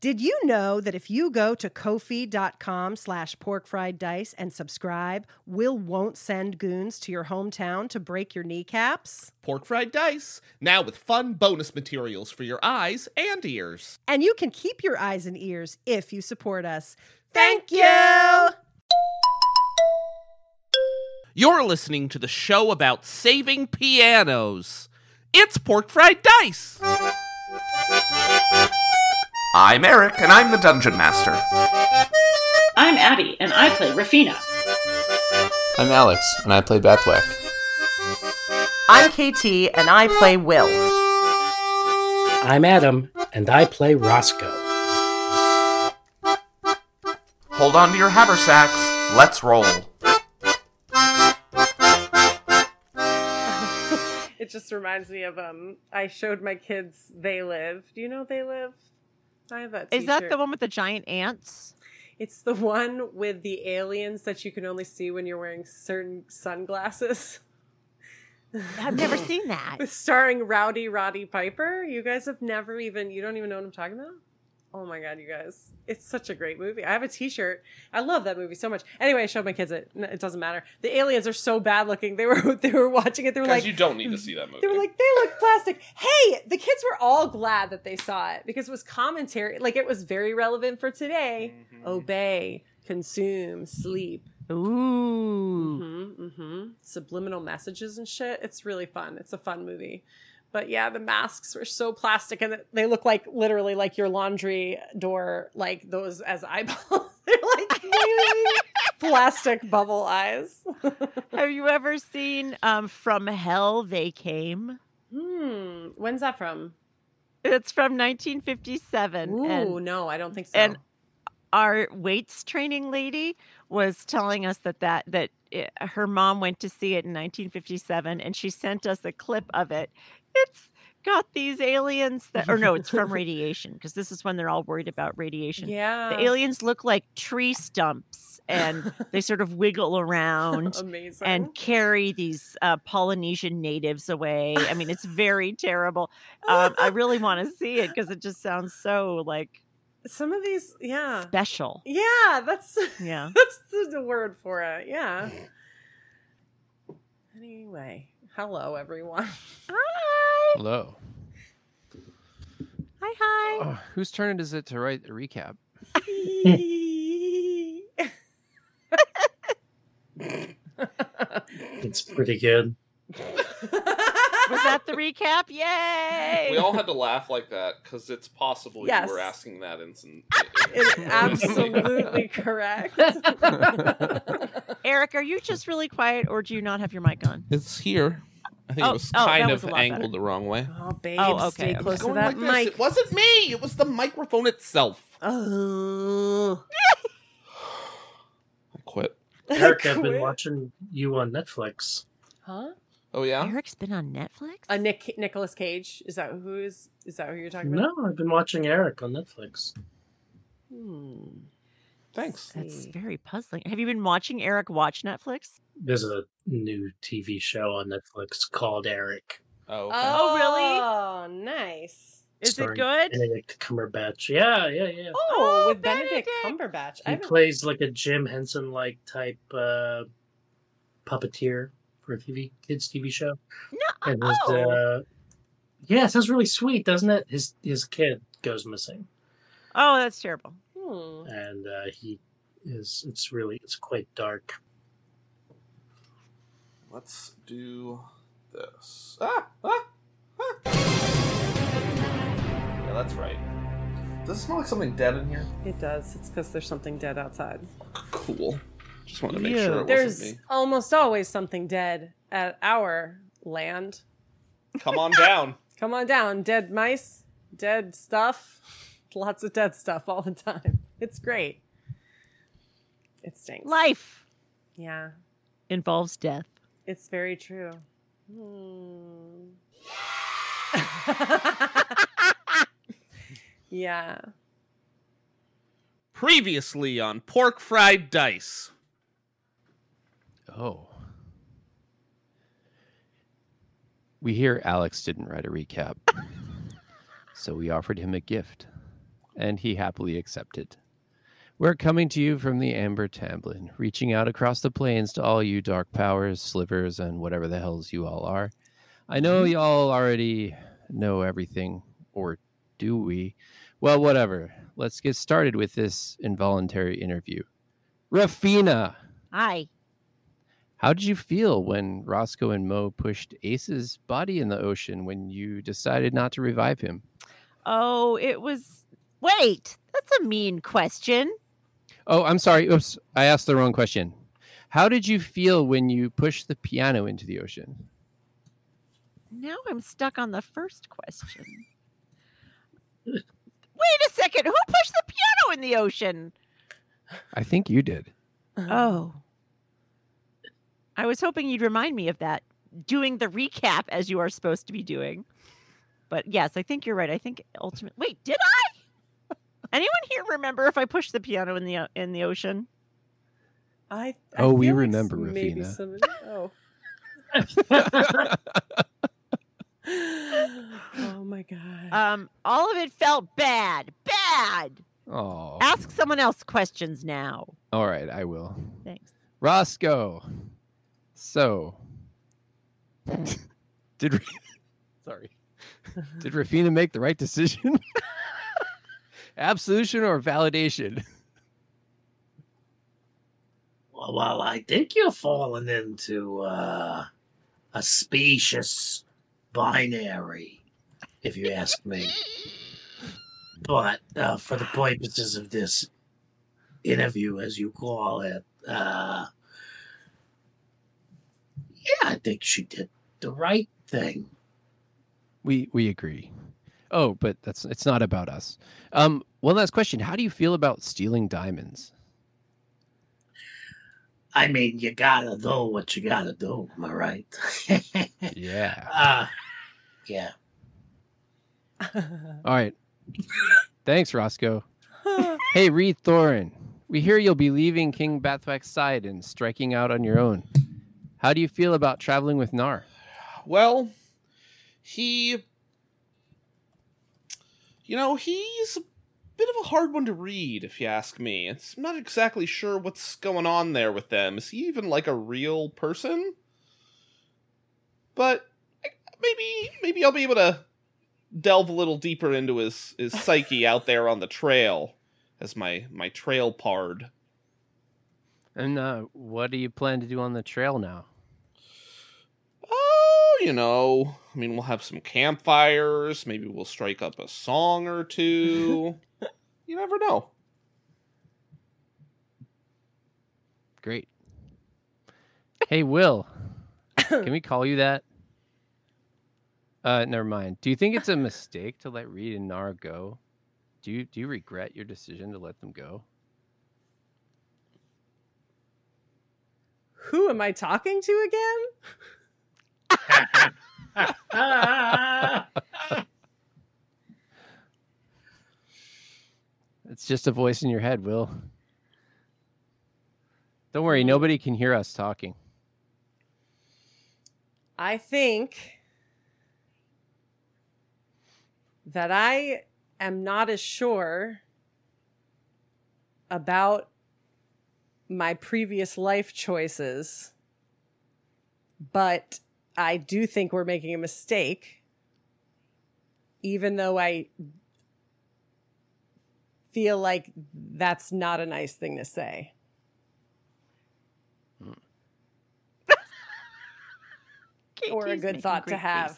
Did you know that if you go to Ko-fi.com/porkfrieddice and subscribe, Will won't send goons to your hometown to break your kneecaps? Pork Fried Dice, now with fun bonus materials for your eyes and ears. And you can keep your eyes and ears if you support us. Thank you! You're listening to the show about saving pianos. It's Pork Fried Dice! I'm Eric, and I'm the Dungeon Master. I'm Abby, and I play Rafina. I'm Alex, and I play Bethwick. I'm KT, and I play Will. I'm Adam, and I play Roscoe. Hold on to your haversacks. Let's roll. It just reminds me of I showed my kids They Live. Do you know They Live? I have that t-shirt. Is that the one with the giant ants? It's the one with the aliens that you can only see when you're wearing certain sunglasses. I've never seen that. Starring Rowdy Roddy Piper. You guys have never even, you don't even know what I'm talking about? Oh my God, you guys. It's such a great movie. I have a t-shirt. I love that movie so much. Anyway, I showed my kids it. It doesn't matter. The aliens are so bad looking. They were watching it. They were like, you don't need to see that movie. They were like, they look plastic. Hey, the kids were all glad that they saw it because it was commentary. Like it was very relevant for today. Mm-hmm. Obey, consume, sleep. Ooh. Subliminal messages and shit. It's really fun. It's a fun movie. But yeah, the masks were so plastic and they look like literally like your laundry door, like those as eyeballs. They're like plastic bubble eyes. Have you ever seen From Hell They Came? When's that from? It's from 1957. Ooh, no, I don't think so. And our weights training lady was telling us that her mom went to see it in 1957 and she sent us a clip of it. It's got these aliens it's from radiation because this is when they're all worried about radiation. Yeah. The aliens look like tree stumps and they sort of wiggle around. Amazing. And carry these Polynesian natives away. I mean, it's very terrible. I really want to see it because it just sounds so like some of these, yeah. Special. Yeah, that's the word for it. Yeah. Anyway, hello everyone. Hi. Hello. Hi. Oh, whose turn is it to write a recap? It's pretty good. Was that the recap? Yay! We all had to laugh like that because it's possible Yes. you were asking that in some. It's absolutely correct. Eric, are you just really quiet or do you not have your mic on? It's here. I think Oh, it was that kind was of a lot angled better. the wrong way. Oh, babe, Oh, okay. stay It's close to Going that like this. mic. It wasn't me. It was the microphone itself. Oh. I quit. Eric, I've been Quit. watching you on Netflix. Huh? Oh yeah. Eric's been on Netflix? Nicolas Cage. Is that who you're talking about? No, I've been watching Eric on Netflix. Thanks. That's very puzzling. Have you been watching Eric watch Netflix? There's a new TV show on Netflix called Eric. Oh. Okay. Oh, really? Oh, nice. Is it starring good? Benedict Cumberbatch. Yeah. Oh, with Benedict. Cumberbatch. I He haven't... plays like a Jim Henson-like type puppeteer for a kids TV show. No. And his, it sounds really sweet, doesn't it? His kid goes missing, Oh, that's terrible. and it's quite dark. Let's do this. Yeah, that's right. Does it smell like something dead in here? It does. It's because there's something dead outside. Cool. Just wanted to make Ew. sure it There's wasn't me. almost always something dead at our land. Come on down. Come on down. Dead mice, dead stuff. Lots of dead stuff all the time. It's great. It stinks. Life Yeah, involves death. it's very true. Yeah. Previously on Pork Fried Dice. Oh. We hear Alex didn't write a recap, so we offered him a gift. and he happily accepted. We're coming to you from the Amber Tamblin, reaching out across the plains to all you dark powers, slivers, and whatever the hells you all are. I know y'all already know everything, or do we? Well, whatever. Let's get started with this involuntary interview. Rafina, Hi. how did you feel when Roscoe and Mo pushed Ace's body in the ocean when you decided not to revive him? Oh, it was. Wait, that's a mean question. Oh, I'm sorry. Oops, I asked the wrong question. How did you feel when you pushed the piano into the ocean? Now I'm stuck on the first question. Wait a second. Who pushed the piano in the ocean? I think you did. Oh. I was hoping you'd remind me of that, doing the recap as you are supposed to be doing. But yes, I think you're right. I think ultimately. Wait, did I? Anyone here remember if I pushed the piano in the ocean? I Oh, we feel like remember, maybe Rafina. somebody. Oh. Oh my god. All of it felt bad. Bad. Oh. Ask someone else questions now. All right, I will. Thanks. Roscoe. So, did sorry. Did Rafina make the right decision? Absolution or validation? Well, I think you're falling into a specious binary, if you ask me. But for the purposes of this interview, as you call it, yeah, I think she did the right thing. We agree. Oh, but it's not about us. One last question. How do you feel about stealing diamonds? I mean, you gotta do what you gotta do. Am I right? Yeah. Yeah. All right. Thanks, Roscoe. Hey, Reed Thorin. We hear you'll be leaving King Bathwack's side and striking out on your own. How do you feel about traveling with Nar? Well, he's a bit of a hard one to read, if you ask me. I'm not exactly sure what's going on there with them. Is he even like a real person? But maybe I'll be able to delve a little deeper into his psyche out there on the trail as my trail pard. And what do you plan to do on the trail now? Oh, we'll have some campfires. Maybe we'll strike up a song or two. You never know. Great. Hey, Will. Can we call you that? Never mind. Do you think it's a mistake to let Reed and Nar go? Do you regret your decision to let them go? Who am I talking to again? It's just a voice in your head, Will. Don't worry, nobody can hear us talking. I think that I am not as sure about my previous life choices, but I do think we're making a mistake, even though I feel like that's not a nice thing to say. Or a good thought to have.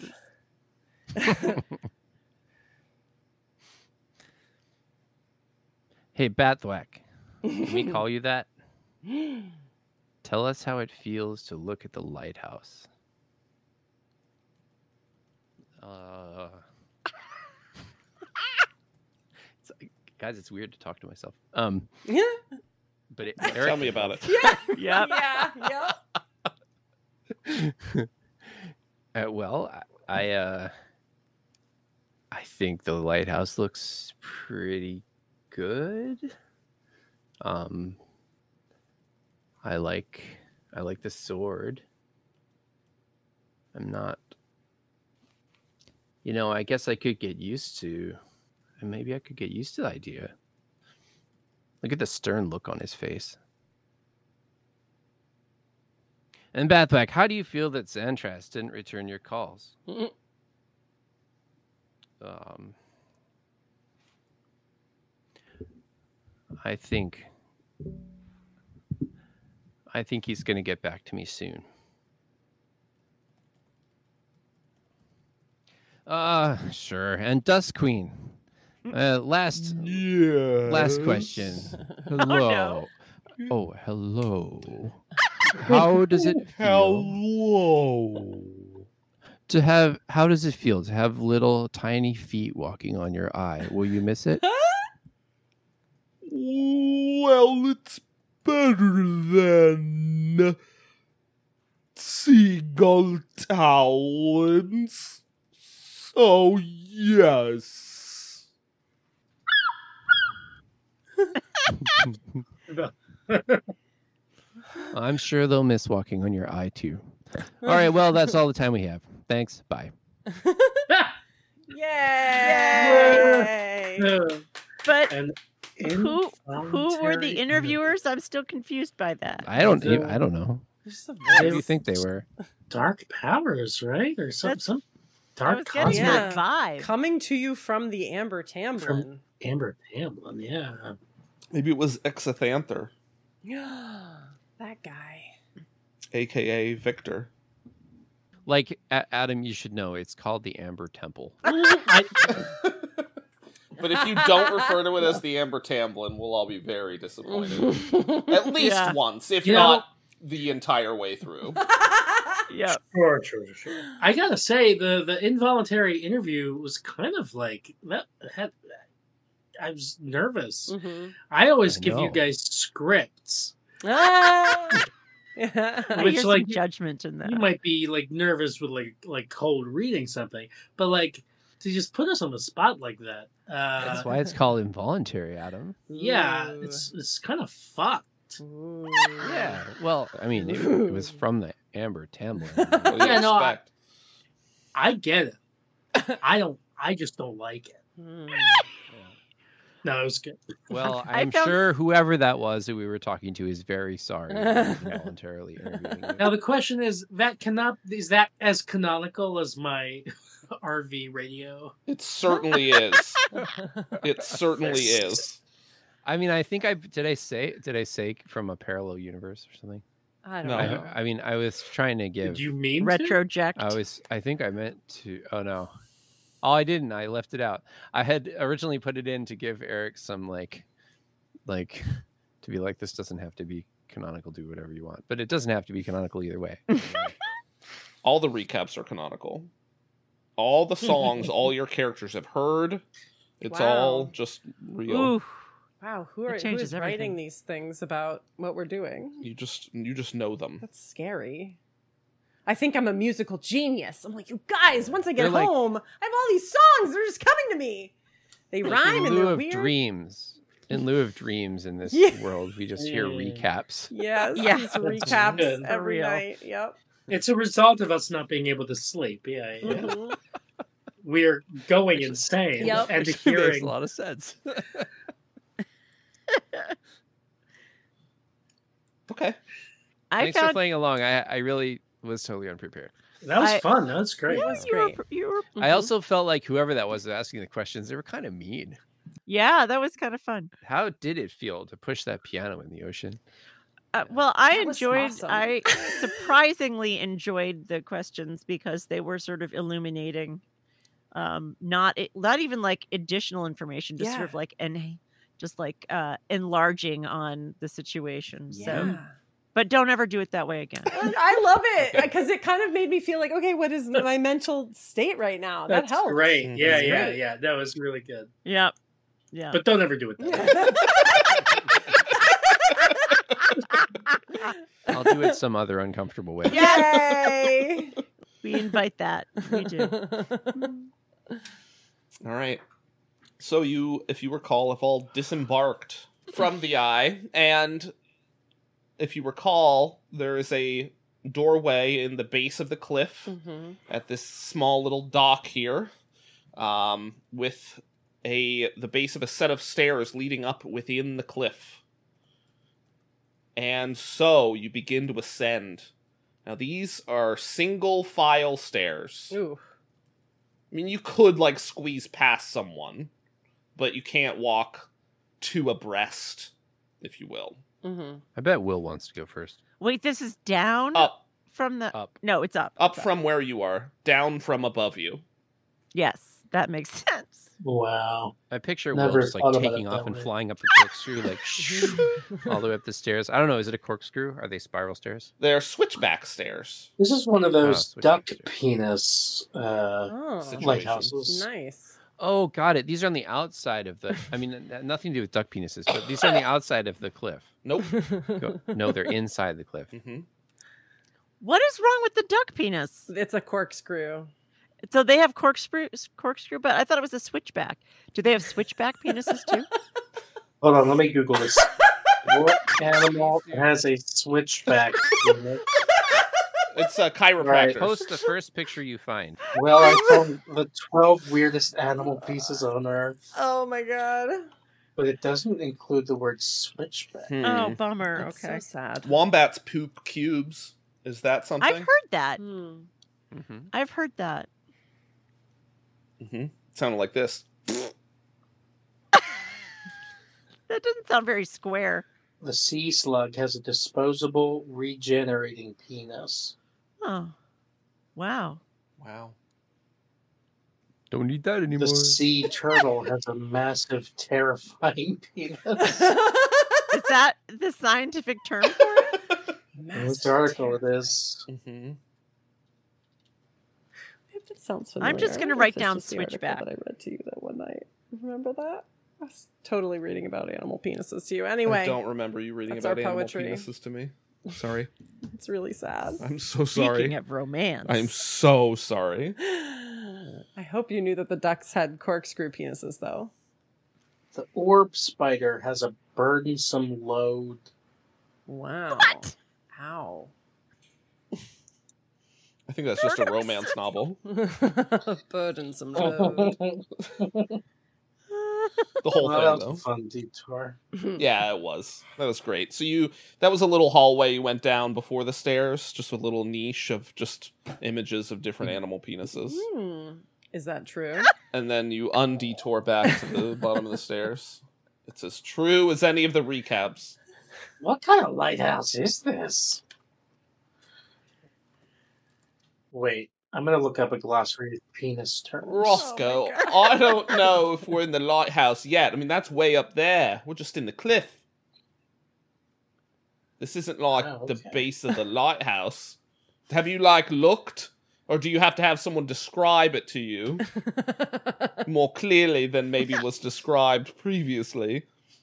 Hey, Bathwack. Can we call you that? Tell us how it feels to look at the lighthouse. Guys, it's weird to talk to myself. But Eric, Tell me about it. Yeah. Well, I think the lighthouse looks pretty good. I like the sword. I'm not, I guess I could get used to and maybe I could get used to the idea. Look at the stern look on his face. And Bathback, how do you feel that Xantras didn't return your calls? I think he's going to get back to me soon. Sure. And Dust Queen. Last question. Hello. Oh, hello. How does it feel? Hello. How does it feel to have little tiny feet walking on your eye? Will you miss it? Well, it's better than seagull talons. So, yes. I'm sure they'll miss walking on your eye too. All right, well, that's all the time we have. Thanks. Bye. Yay! But And who were the interviewers? I'm still confused by that. I don't know. Just a What do voice. you think they were? Dark powers, right? Or some I dark was getting cosmic Yeah. that vibe. Coming to you from the Amber Tamblin. Amber Tamblin, yeah. Maybe it was Exithanther, That guy. a.k.a. Victor. Like, Adam, you should know it's called the Amber Temple. But if you don't refer to it as the Amber Tamblin, we'll all be very disappointed. At least Yeah. once, if You know- not the entire way through. Yeah. Sure. I gotta say, the involuntary interview was kind of like that. I was nervous. Mhm. I always I give you know. guys scripts, Ah! I Which, hear some like, judgment in that. you might be like nervous with like cold reading something, but like to just put us on the spot like that. That's why it's called involuntary, Adam. Yeah, Ooh. it's kind of fucked. Ooh. Yeah. Well, I mean, it was from the Amber Tamblin. What do you Yeah, no, expect? I get it. I just don't like it. Mm. No, it was good. Well, I I'm felt- sure whoever that was that we were talking to is very sorry for voluntarily interviewing you. Now the question is is that as canonical as my RV radio? It certainly is. It certainly is. I mean, I think did I say from a parallel universe or something? I don't No. know. I mean, I was trying to give. Did you mean to? Retroject. I think I meant to. Oh no. Oh, I didn't. I left it out. I had originally put it in to give Eric some like to be like, this doesn't have to be canonical. Do whatever you want, but it doesn't have to be canonical either way. All the recaps are canonical. All the songs, all your characters have heard. It's Wow. all just real. Ooh. Wow, who That is changes writing everything. these things about what we're doing? You just know them. That's scary. I think I'm a musical genius. I'm like, you guys, once I get They're like- home, I have all these songs. They're just coming to me. They rhyme in and lieu they're of weird. dreams. In lieu of dreams in this Yeah. world, we just hear Yeah. recaps. Yes, Yeah. these That's recaps good. every For real. night. Yep. It's a result of us not being able to sleep. Yeah. Mhm. We're going insane Yep. and Makes hearing. a lot of sense. Okay. I Thanks for found playing along. I really was totally unprepared. That was I- fun. That was great. Yeah. Yeah, That's you were, great. you were, I also felt like whoever that was asking the questions, they were kind of mean. yeah, that was kind of fun. How did it feel to push that piano in the ocean? Well, I That was enjoyed. awesome. I surprisingly enjoyed the questions because they were sort of illuminating, not even like additional information, just sort of Yeah. like enlarging on the situation. So, Yeah. but don't ever do it that way again. I love it because it kind of made me feel like, okay, what is my mental state right now? That's that helps. great. Yeah, That's yeah, great. yeah. That was really good. Yep. Yeah. But don't ever do it that way. I'll do it some other uncomfortable way. Yay! We invite that. We do. All right. So if you recall, have all disembarked from the eye, and if you recall, there is a doorway in the base of the cliff Mhm. at this small little dock here, with the base of a set of stairs leading up within the cliff. And so you begin to ascend. Now these are single file stairs. Ooh. I mean, you could like squeeze past someone, but you can't walk two abreast, if you will. Mm-hmm. I bet Will wants to go first. Wait, this is down Up. from the. Up. No, it's up. Up from where you are, down from above you. Yes, that makes sense. Wow. I picture Never Will just like thought about taking it off that and way. flying up the corkscrew, like all the way up the stairs. I don't know. Is it a corkscrew? Are they spiral stairs? They're switchback stairs. This is one of those switch duck pictures. penis Oh, Situation. lighthouses. nice. Oh, got it. These are on the outside of the. I mean, nothing to do with duck penises, but these are on the outside of the cliff. Nope. No, they're inside the cliff. Hmm. What is wrong with the duck penis? It's a corkscrew. So they have corkscrew, but I thought it was a switchback. Do they have switchback penises too? Hold on, let me Google this. What animal has a switchback penis? It's a chiropractor. Right. Post the first picture you find. Well, I found the 12 weirdest animal pieces on Earth, Oh my god. but it doesn't include the word switchback. Oh, bummer. That's Okay. so sad. Wombats poop cubes. Is that something? I've heard that. Hmm. Mm-hmm. I've heard that. Sounded like this. That doesn't sound very square. The sea slug has a disposable, regenerating penis. Oh, wow. Wow. Don't need that anymore. The sea turtle has a massive, terrifying penis. Is that the scientific term for it? In this article, it is. Mm-hmm. If it sounds familiar. I'm just gonna if write it's down just the article switchback. that I read to you that one night. Remember that? I was totally reading about animal penises to you. Anyway, I don't remember you reading that's about our animal poetry. penises to me. Sorry. it's really sad. I'm so Speaking sorry. of romance. I'm so sorry. I hope you knew that the ducks had corkscrew penises, though. The orb spider has a burdensome load. Wow. What? Ow. I think that's just a romance novel. Burdensome load. The whole Well, thing, that was though. a fun detour. Yeah, it was. That was great. So that was a little hallway you went down before the stairs, just a little niche of just images of different animal penises. Is that true? And then you undetour back to the bottom of the stairs. It's as true as any of the recaps. What kind of lighthouse is this? Wait, I'm gonna look up a glossary of penis terms. Roscoe, God. I don't know if we're in the lighthouse yet. I mean, that's way up there. We're just in the cliff. This isn't like Oh, the okay. base of the lighthouse. Have you, like, looked? Or do you have to have someone describe it to you more clearly than maybe was described previously?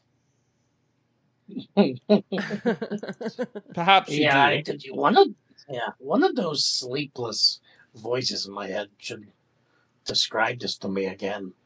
Perhaps you Yeah, do. I did. One of those sleepless voices in my head should describe this to me again.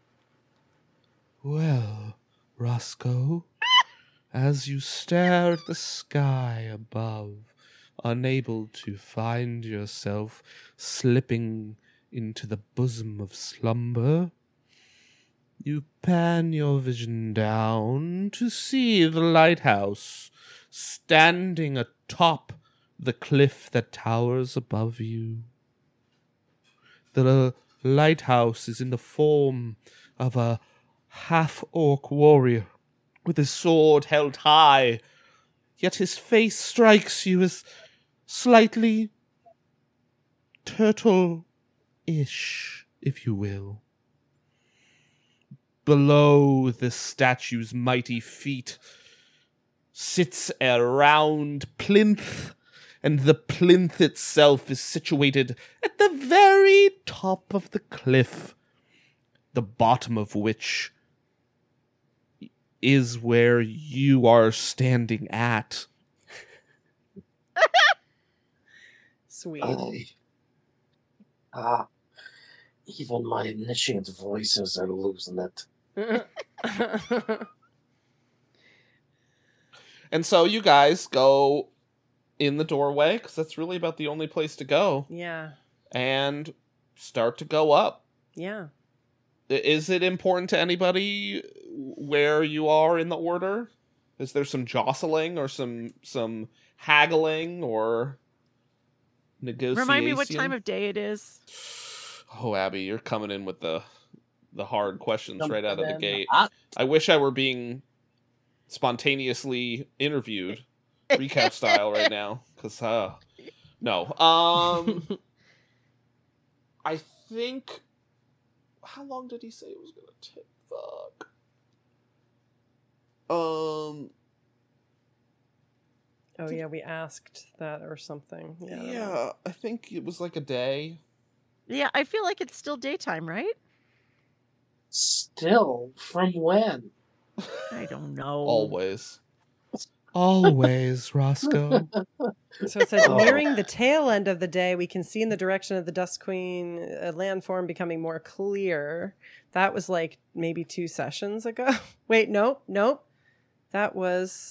Well, Roscoe, as you stare at the sky above, unable to find yourself slipping into the bosom of slumber, you pan your vision down to see the lighthouse standing atop the cliff that towers above you. The lighthouse is in the form of a half-orc warrior with his sword held high, yet his face strikes you as slightly turtle-ish, if you will. Below the statue's mighty feet sits a round plinth, and the plinth itself is situated at the very top of the cliff, the bottom of which is where you are standing at. Sweet. Even my omniscient voices are losing it. And so you guys go in the doorway, because that's really about the only place to go, yeah. and start to go up. Yeah. Is it important to anybody where you are in the order? Is there some jostling or some haggling or negotiation? Remind me what time of day it is. Oh, Abby, you're coming in with the hard questions right out of the gate. I- I wish I were being spontaneously interviewed, recap style, right now. Because, no. I think... How long did he say it was going to take? Fuck. Oh yeah, we asked that or something. Yeah, I think it was like a day. Yeah, I feel like it's still daytime, right? Still, from when? I don't know. Always. Always, Roscoe. So it said, Oh. nearing the tail end of the day, we can see in the direction of the Dust Queen a landform becoming more clear. That was like maybe 2 sessions ago. Wait, nope. That was...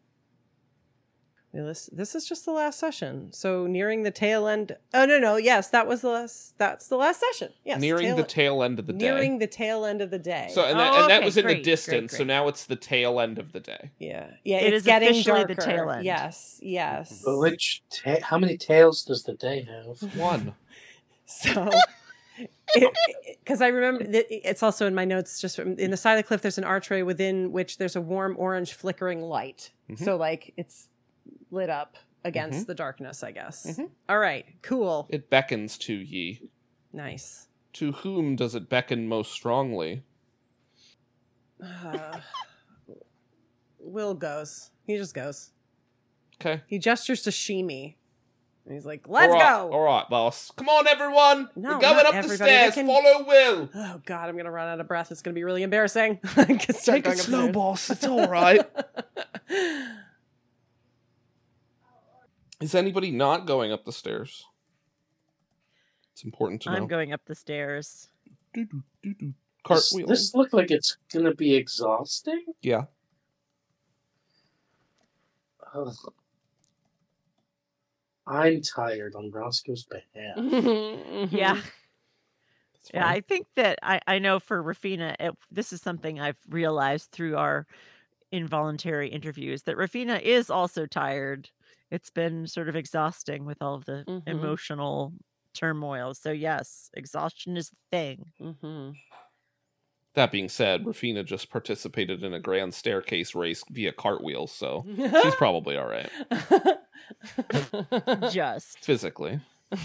This is just the last session. So nearing the tail end... Oh, no. Yes, that's the last session. Yes. Nearing the tail end of the day. Nearing the tail end of the day. So and Oh, that okay, was in the great, distance. great. So now it's the tail end of the day. Yeah, It it's is getting officially darker. the tail end. Yes. But how many tails does the day have? One. So, because I remember it's also in my notes. Just in the side of the cliff, there's an archway within which there's a warm orange flickering light. Mhm. So like it's lit up against the darkness, I guess. All right, cool, It beckons to ye. nice. To whom does it beckon most strongly? Will goes. He just goes. Okay. He gestures to Shimi. And he's like, "Let's All right, go!" All right, boss. Come on, everyone. No, We're going not up the everybody. stairs. They can- Follow Will. Oh God, I'm gonna run out of breath. It's gonna be really embarrassing. Take it slow, boss. It's all right. Is anybody not going up the stairs? It's important to know. I'm going up the stairs. Cartwheel. This looked like it's gonna be exhausting. Yeah. Ugh. I'm tired on Roscoe's behalf. Yeah. That's Yeah, fine. I think that I know for Rafina, this is something I've realized through our involuntary interviews that Rafina is also tired. It's been sort of exhausting with all of the Mhm. emotional turmoil. So yes, exhaustion is the thing. Mm-hmm. That being said, Rafina just participated in a grand staircase race via cartwheels, so she's probably all right Just physically.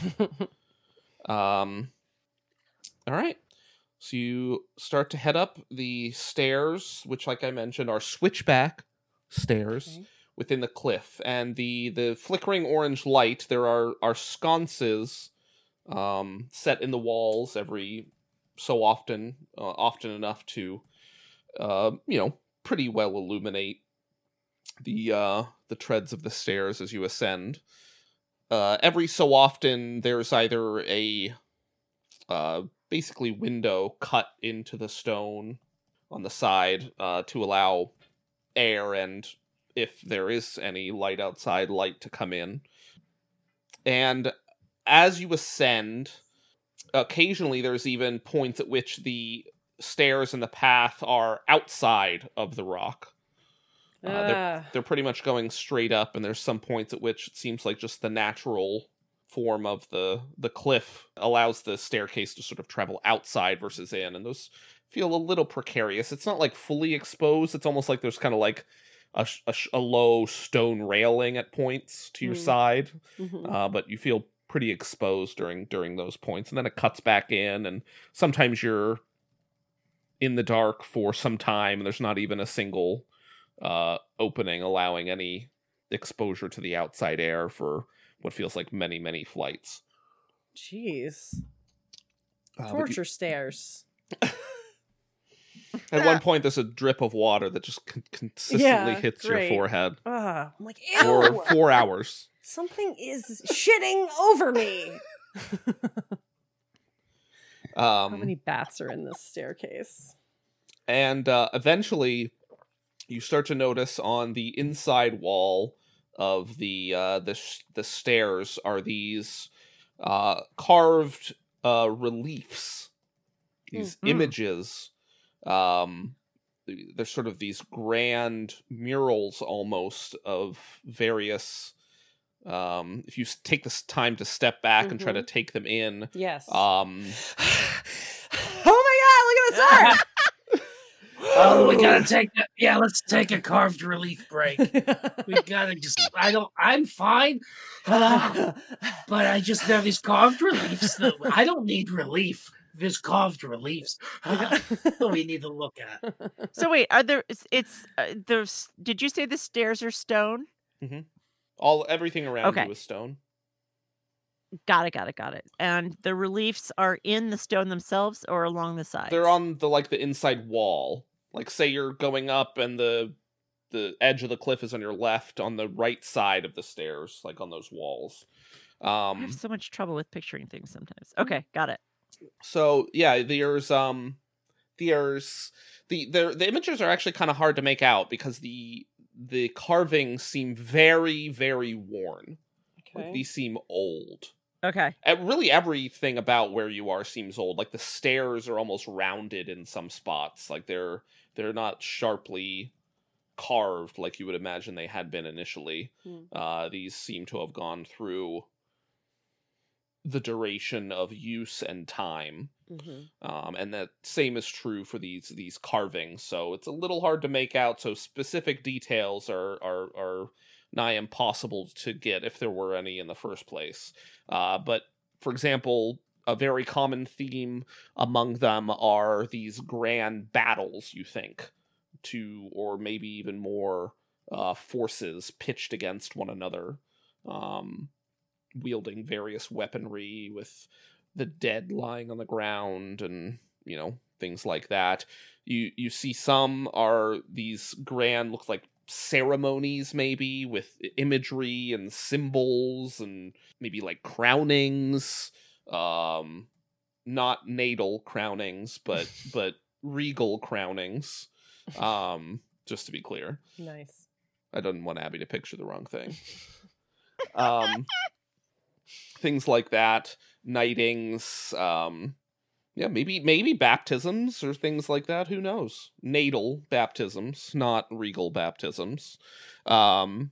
All right. So you start to head up the stairs, which, like I mentioned, are switchback stairs Okay. within the cliff, and the flickering orange light. There are sconces set in the walls every so often, often enough to pretty well illuminate the treads of the stairs as you ascend. Every so often, there's either a basically window cut into the stone on the side to allow air and, if there is any light outside, light to come in. And as you ascend, occasionally there's even points at which the stairs and the path are outside of the rock. They're pretty much going straight up, and there's some points at which it seems like just the natural form of the cliff allows the staircase to sort of travel outside versus in, and those feel a little precarious. It's not like fully exposed. It's almost like there's kind of like a low stone railing at points to your side, but you feel pretty exposed during those points, and then it cuts back in, and sometimes you're in the dark for some time, and there's not even a single opening allowing any exposure to the outside air for what feels like many flights. Jeez. But Torture stairs. at one point, there's a drip of water that just consistently Yeah, hits great. your forehead I'm like, for ew! 4 hours. Something is shitting over me. How many bats are in this staircase? And eventually, you start to notice on the inside wall of the stairs are these carved reliefs these images. There's sort of these grand murals almost of various. If you take this time to step back and try to take them in, Yes. Oh my God! Look at this art. Oh, we gotta take that. Yeah, let's take a carved relief break. We gotta just. I'm fine, but I just have these carved reliefs. I don't need relief. There's carved reliefs we need to look at. So wait, are there? There's. Did you say the stairs are stone? Everything around you is stone. Got it. And the reliefs are in the stone themselves or along the sides? They're on the inside wall. Like, say you're going up and the edge of the cliff is on your left, on the right side of the stairs, like on those walls. I have so much trouble with picturing things sometimes. Okay, got it. So yeah, there's the images are actually kind of hard to make out because the carvings seem very, very worn. Okay. Like, these seem old. Okay. Really, everything about where you are seems old. Like, the stairs are almost rounded in some spots. Like, they're not sharply carved like you would imagine they had been initially. These seem to have gone through the duration of use and time. And that same is true for these carvings. So it's a little hard to make out. So specific details are nigh impossible to get if there were any in the first place. But for example, a very common theme among them are these grand battles, you think, or maybe even more forces pitched against one another, wielding various weaponry with the dead lying on the ground and, things like that. You see some are these grand, looks like ceremonies maybe, with imagery and symbols and maybe like crownings, not natal crownings, but regal crownings, just to be clear. Nice. I didn't want Abby to picture the wrong thing. Things like that, knightings, maybe baptisms or things like that. Who knows? Natal baptisms, not regal baptisms. You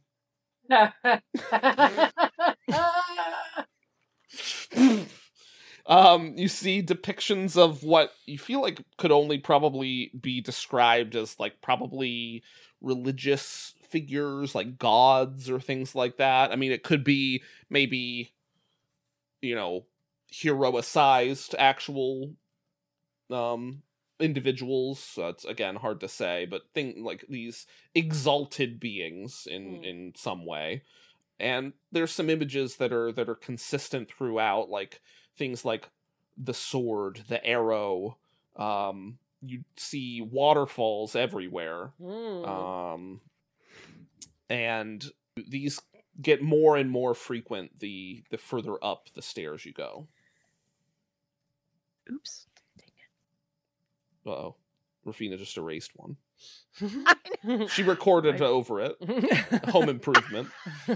see depictions of what you feel like could only probably be described as like probably religious figures, like gods or things like that. I mean, it could be maybe, hero-sized actual individuals. So it's again hard to say, but like these exalted beings in some way. And there's some images that are consistent throughout, like things like the sword, the arrow. You see waterfalls everywhere. And these get more and more frequent the further up the stairs you go. Oops. Dang it. Uh-oh. Rafina just erased one. She recorded over it. Home Improvement.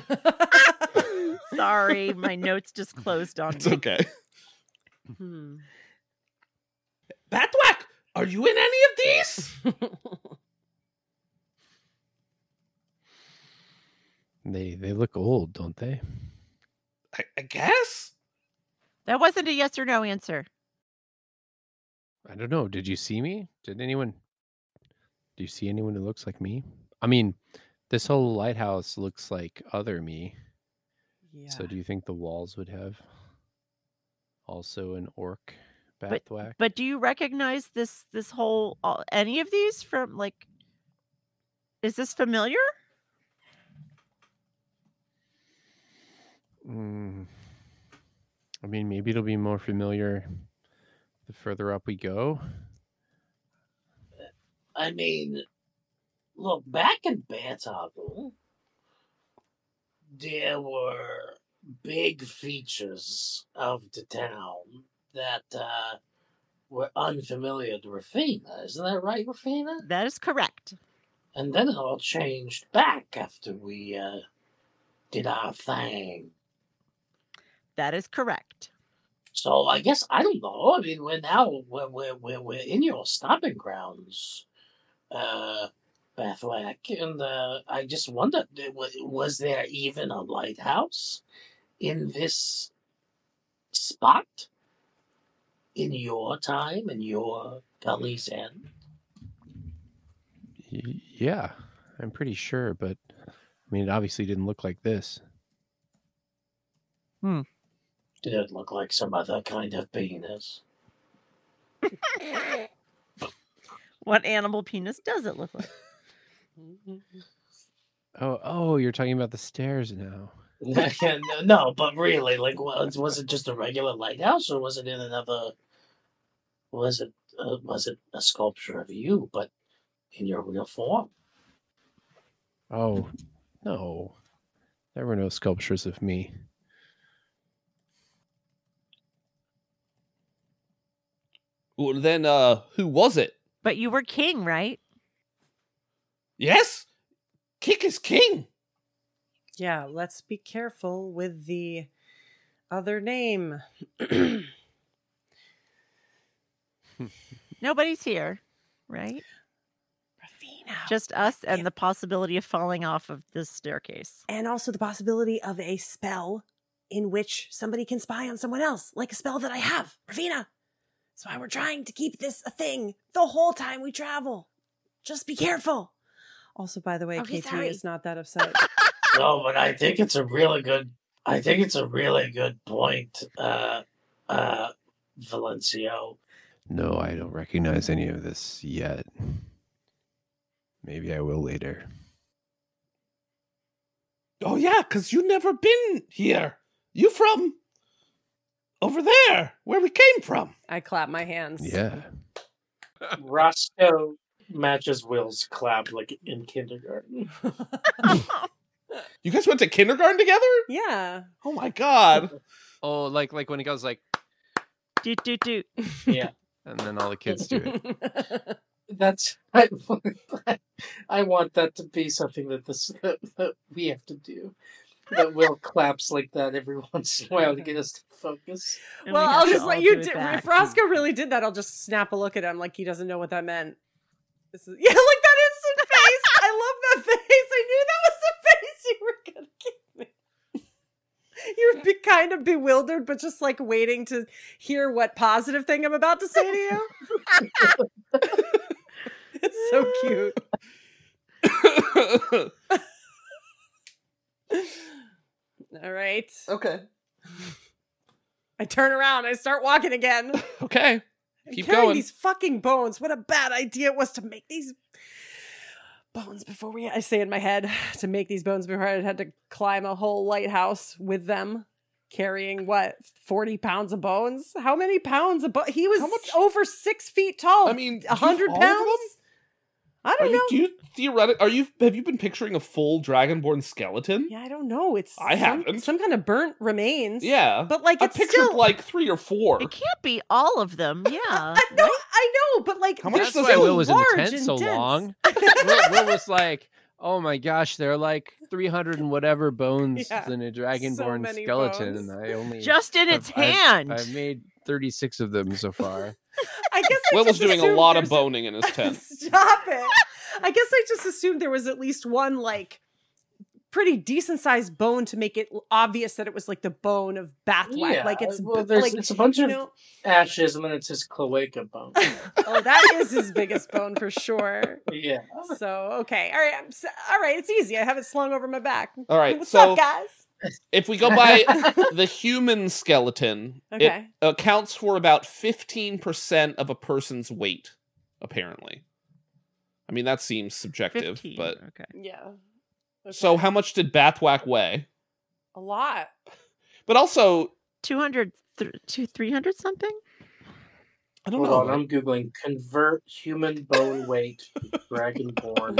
Sorry, my notes just closed on It's me. okay. Batwhack, are you in any of these? They look old, don't they? I guess? That wasn't a yes or no answer. I don't know. Did you see me? Do you see anyone who looks like me? I mean, this whole lighthouse looks like other me. Yeah. So do you think the walls would have also an orc Bathwack? But do you recognize this whole any of these from like? Is this familiar? I mean, maybe it'll be more familiar the further up we go. I mean, look, back in Bartoggle, there were big features of the town that were unfamiliar to Rafina. Isn't that right, Rafina? That is correct. And then it all changed back after we did our thing. That is correct. So I guess I don't know. I mean, we're in your stopping grounds, Bathwack, and I just wondered, was there even a lighthouse in this spot in your time, in your Gully's End? Yeah, I'm pretty sure, but I mean, it obviously didn't look like this. Did it look like some other kind of penis? What animal penis does it look like? Oh, you're talking about the stairs now. No, but really, like, was it just a regular lighthouse, or was it in another? Was it a sculpture of you, but in your real form? Oh, no. There were no sculptures of me. Well, then, who was it? But you were king, right? Yes? Kick is king. Yeah, let's be careful with the other name. Nobody's here, right? Rafina. Just us and the possibility of falling off of this staircase. And also the possibility of a spell in which somebody can spy on someone else, like a spell that I have, Rafina. That's why we're trying to keep this a thing the whole time we travel. Just be careful. Also, by the way, Okay, KT sorry. is not that upset. No, but I think it's a really good. I think it's a really good point, Valencio. No, I don't recognize any of this yet. Maybe I will later. Oh, yeah, because you never been here. You from over there, where we came from. I clap my hands. Yeah. Roscoe matches Will's clap like in kindergarten. You guys went to kindergarten together? Yeah. Oh my god. Oh, like when he goes like, Doot, doot, doot. Yeah. and then all the kids do it. That's I want that to be something that we have to do. That Will claps like that every once in a while to get us to focus. And Well, we I'll have to just all let you do it do. back. If Roscoe really did that, I'll just snap a look at him like he doesn't know what that meant. This is, yeah, like that instant face. I love that face. I knew that was the face you were gonna give me. You would be kind of bewildered, but just like waiting to hear what positive thing I'm about to say to you. It's so cute. All right. Okay. I turn around. I start walking again. Okay. I'm Keep carrying going. these fucking bones. What a bad idea it was to make these bones before I say in my head, to make these bones before I had to climb a whole lighthouse with them, carrying 40 pounds of bones? How many pounds of bones? He was over 6 feet tall. I mean, 100 all of them? pounds? I don't know. Do you have you been picturing a full dragonborn skeleton? Yeah, I don't know. It's I haven't. some kind of burnt remains. Yeah. But like I it's pictured still like 3 or 4. It can't be all of them. Yeah. I know, but like How much That's does why it Will was in the large tent and so dense. long. Will was like, oh my gosh, there are like 300 and whatever bones Yeah, in a dragonborn many skeleton, bones. and I only Just in its I've- hand. I've made 36 of them so far. I guess I Will was just doing a assumed lot of there's boning in his tent. Stop it. I guess I just assumed there was at least one like pretty decent sized bone to make it obvious that it was like the bone of Bathwack. Yeah, like it's well, like it's a bunch you of know, ashes, and then it's his cloaca bone. oh, that is his biggest bone for sure. Yeah. So okay, all right, all right. It's easy. I have it slung over my back. All right, What's so up, guys? if we go by the human skeleton, Okay. it accounts for about 15% of a person's weight, apparently. I mean, that seems subjective, 15. but... Okay. Yeah. Okay. So how much did Bathwack weigh? A lot. But also, 200, 300 something? I don't Hold know. on, I'm googling convert human bone weight dragonborn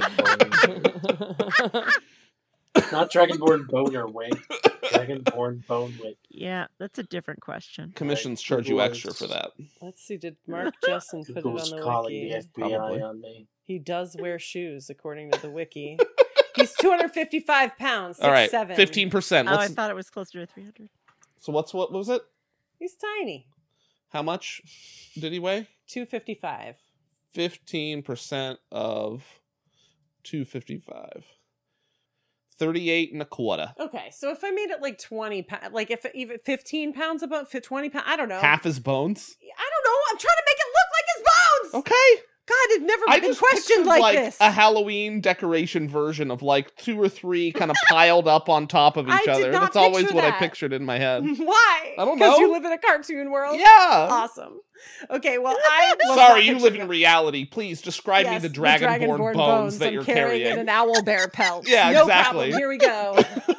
bone. Not dragonborn boner weight. Dragonborn bone weight. Yeah, that's a different question. Commissions charge you extra for that. Let's see. Did Mark Jessen put it on Google's the calling wiki? the FBI Probably. on me. He does wear shoes, according to the wiki. He's 255 pounds. 6'7". All right, 15%. Oh, I Let's- thought it was closer to 300. So what was it? He's tiny. How much did he weigh? 255. 15% of 255. 38 and a quarter. Okay, so if I made it like 20 pounds, like if even 15 pounds above 20 pounds, I don't know. Half his bones? I don't know. I'm trying to make it look like his bones. Okay. God, it's never I been just questioned pictured, like this. a Halloween decoration version of like 2 or 3 kind of piled up on top of each I did other. not That's always picture what I that. pictured in my head. Why? I don't know. Because you live in a cartoon world? Yeah. Awesome. Okay, well, I was Sorry, not you picturing live in that. reality. Please describe me Yes, the dragonborn bones that I'm you're carrying carrying. in an owl bear pelt. Yeah, no exactly. Problem. Here we go.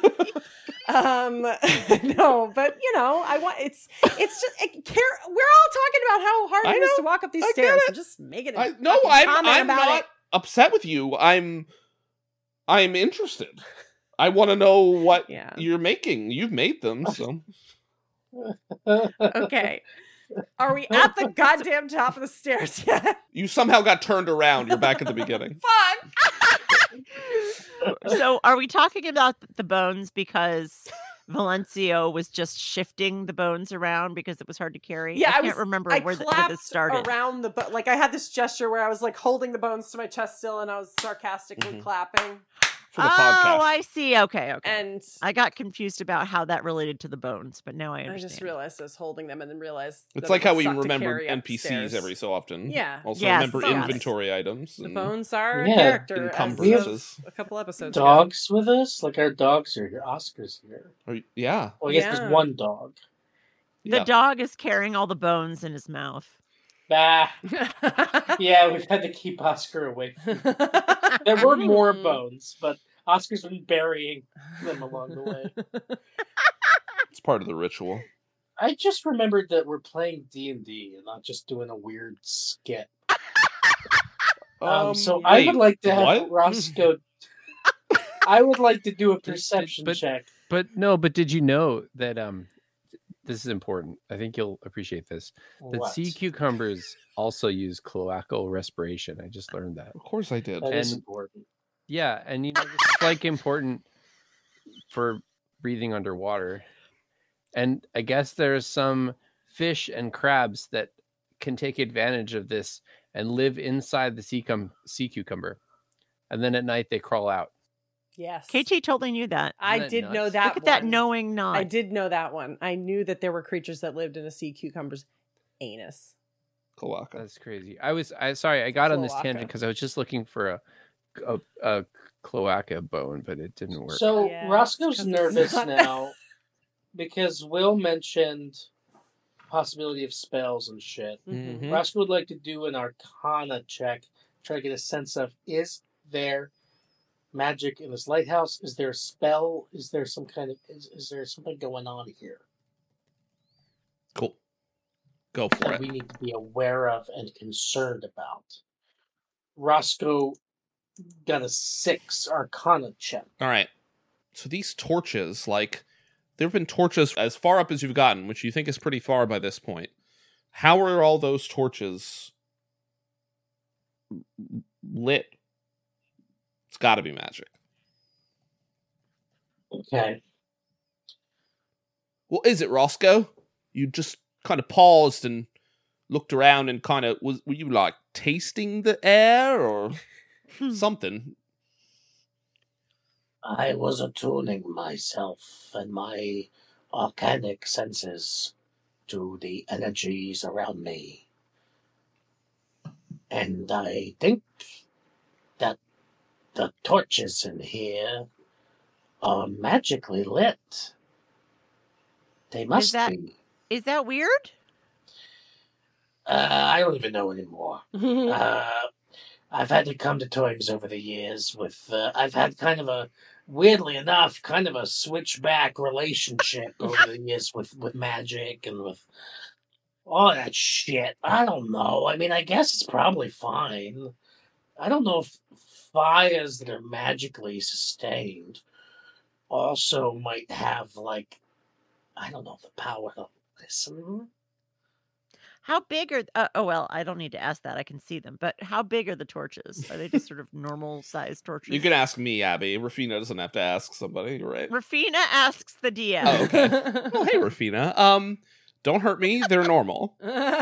No, but you know, I want it's just we're all talking about how hard it is to walk up these stairs. So just make it. I'm about not it. upset with you. I'm interested. I want to know what you're making. You've made them, so. Okay. Are we at the goddamn top of the stairs yet? You somehow got turned around. You're back at the beginning. Fuck. So are we talking about the bones because Valencio was just shifting the bones around because it was hard to carry? Yeah, I can't remember where this started. Around the like I had this gesture where I was like holding the bones to my chest still, and I was sarcastically clapping. For the podcast. I see. Okay. And I got confused about how that related to the bones, but now I understand. I just realized I was holding them and then realized It's that like it how would we suck to remember carry NPCs upstairs. every so often. Yeah. Also Yes, remember yes. inventory items. The and bones are Yeah. a character Encumbrances. as of a couple episodes Dogs with us? Like our dogs are here. Oscar's here. Yeah. Well, I guess Yeah. there's one dog. The Yeah. dog is carrying all the bones in his mouth. Bah. ago. Yeah, we've had to keep Oscar away. There were more bones, but Oscar's been burying them along the way. It's part of the ritual. I just remembered that we're playing D&D and not just doing a weird skit. So I would like to have what? Roscoe. I would like to do a perception check. But did you know that this is important? I think you'll appreciate this. That What? sea cucumbers also use cloacal respiration. I just learned that. Of course I did. That is And- important. Yeah, and this is like important for breathing underwater. And I guess there's some fish and crabs that can take advantage of this and live inside the sea cucumber. And then at night they crawl out. Yes. KT totally knew that. I Isn't that did know nuts? that Look at that one. knowing nod. I did know that one. I knew that there were creatures that lived in a sea cucumber's anus. Cloaca. That's crazy. I got on this Cloaca. tangent because I was just looking for a cloaca bone, but it didn't work. So Yeah, Roscoe's 'cause it's nervous not- now because Will mentioned possibility of spells and shit. Mhm. Roscoe would like to do an Arcana check, try to get a sense of, is there magic in this lighthouse? Is there a spell? Is there some kind of is there something going on here Cool. Go for that it. we need to be aware of and concerned about? Roscoe got a 6 Arcana check. All right. So these torches, like, there have been torches as far up as you've gotten, which you think is pretty far by this point. How are all those torches lit? It's got to be magic. Okay. Well, is it, Roscoe? You just kind of paused and looked around and kind of were you like tasting the air or something? I was attuning myself and my arcanic senses to the energies around me. And I think that the torches in here are magically lit. They must be. Is that weird? I don't even know anymore. I've had to come to terms over the years with. I've had kind of a, weirdly enough, kind of a switchback relationship over the years with magic and with all that shit. I don't know. I mean, I guess it's probably fine. I don't know if fires that are magically sustained also might have, like, I don't know, the power to listen. How big are? Oh well, I don't need to ask that. I can see them. But how big are the torches? Are they just sort of normal sized torches? You can ask me, Abby. Rafina doesn't have to ask somebody. You're right. Rafina asks the DM. Oh, okay. Well, hey, Rafina. Don't hurt me. They're normal.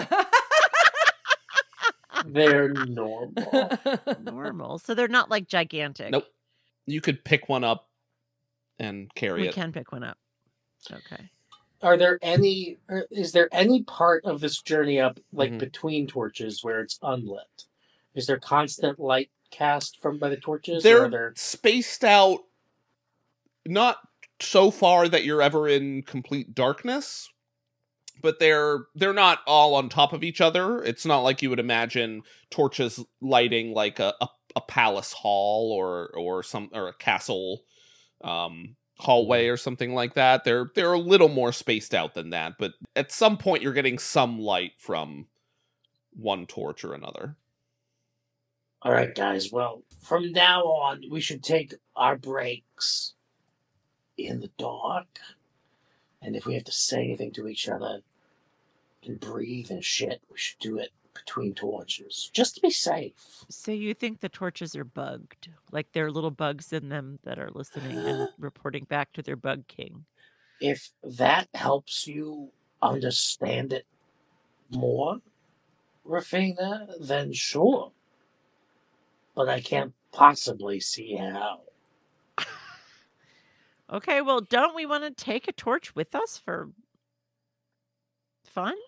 They're normal. Normal. So they're not like gigantic. Nope. You could pick one up and carry We it. can pick one up. Okay. Is there any part of this journey up, like Mhm. between torches, where it's unlit? Is there constant light cast from by the torches? They're or are there... spaced out, not so far that you're ever in complete darkness, but they're not all on top of each other. It's not like you would imagine torches lighting like a palace hall or a castle hallway or something like that. They're a little more spaced out than that, but at some point you're getting some light from one torch or another. All right, guys. Well, from now on, we should take our breaks in the dark. And if we have to say anything to each other and breathe and shit, we should do it between torches, just to be safe. So you think the torches are bugged? Like there are little bugs in them that are listening and reporting back to their bug king? If that helps you understand it more, Rafina, then sure. But I can't possibly see how. Okay, well, don't we want to take a torch with us for fun?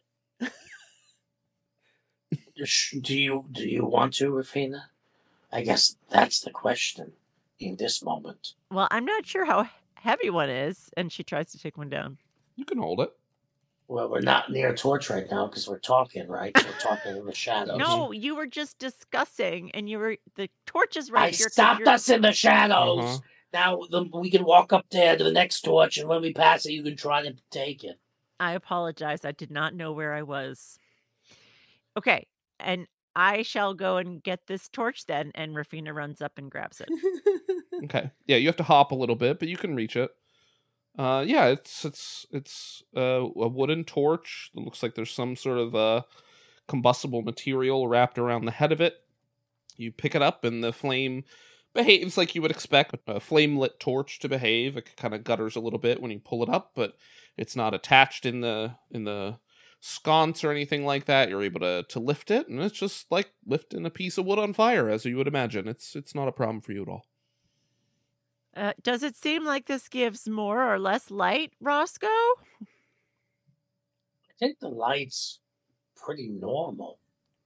Do you want to, Rafina? I guess that's the question in this moment. Well, I'm not sure how heavy one is, and she tries to take one down. You can hold it. Well, we're not near a torch right now because we're talking, right? We're talking in the shadows. No, you were just discussing, and the torch is right I here. stopped us in the shadows. Uh-huh. Now we can walk up there to the next torch, and when we pass it, you can try to take it. I apologize. I did not know where I was. Okay, and I shall go and get this torch then, and Rafina runs up and grabs it. Okay. Yeah, you have to hop a little bit, but you can reach it. Yeah, it's a wooden torch. It looks like there's some sort of combustible material wrapped around the head of it. You pick it up, and the flame behaves like you would expect a flame-lit torch to behave. It kind of gutters a little bit when you pull it up, but it's not attached in the sconce or anything like that. You're able to lift it, and it's just like lifting a piece of wood on fire, as you would imagine. It's not a problem for you at all. Does it seem like this gives more or less light, Roscoe? I think the light's pretty normal.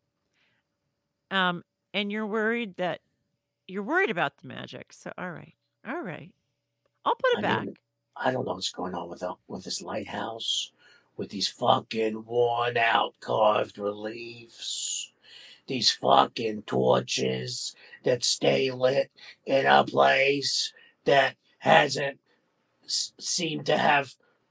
And you're worried about the magic. So all right. I'll put it back. mean, I don't know what's going on with this lighthouse, with these fucking worn out carved reliefs, these fucking torches that stay lit in a place that hasn't seemed to have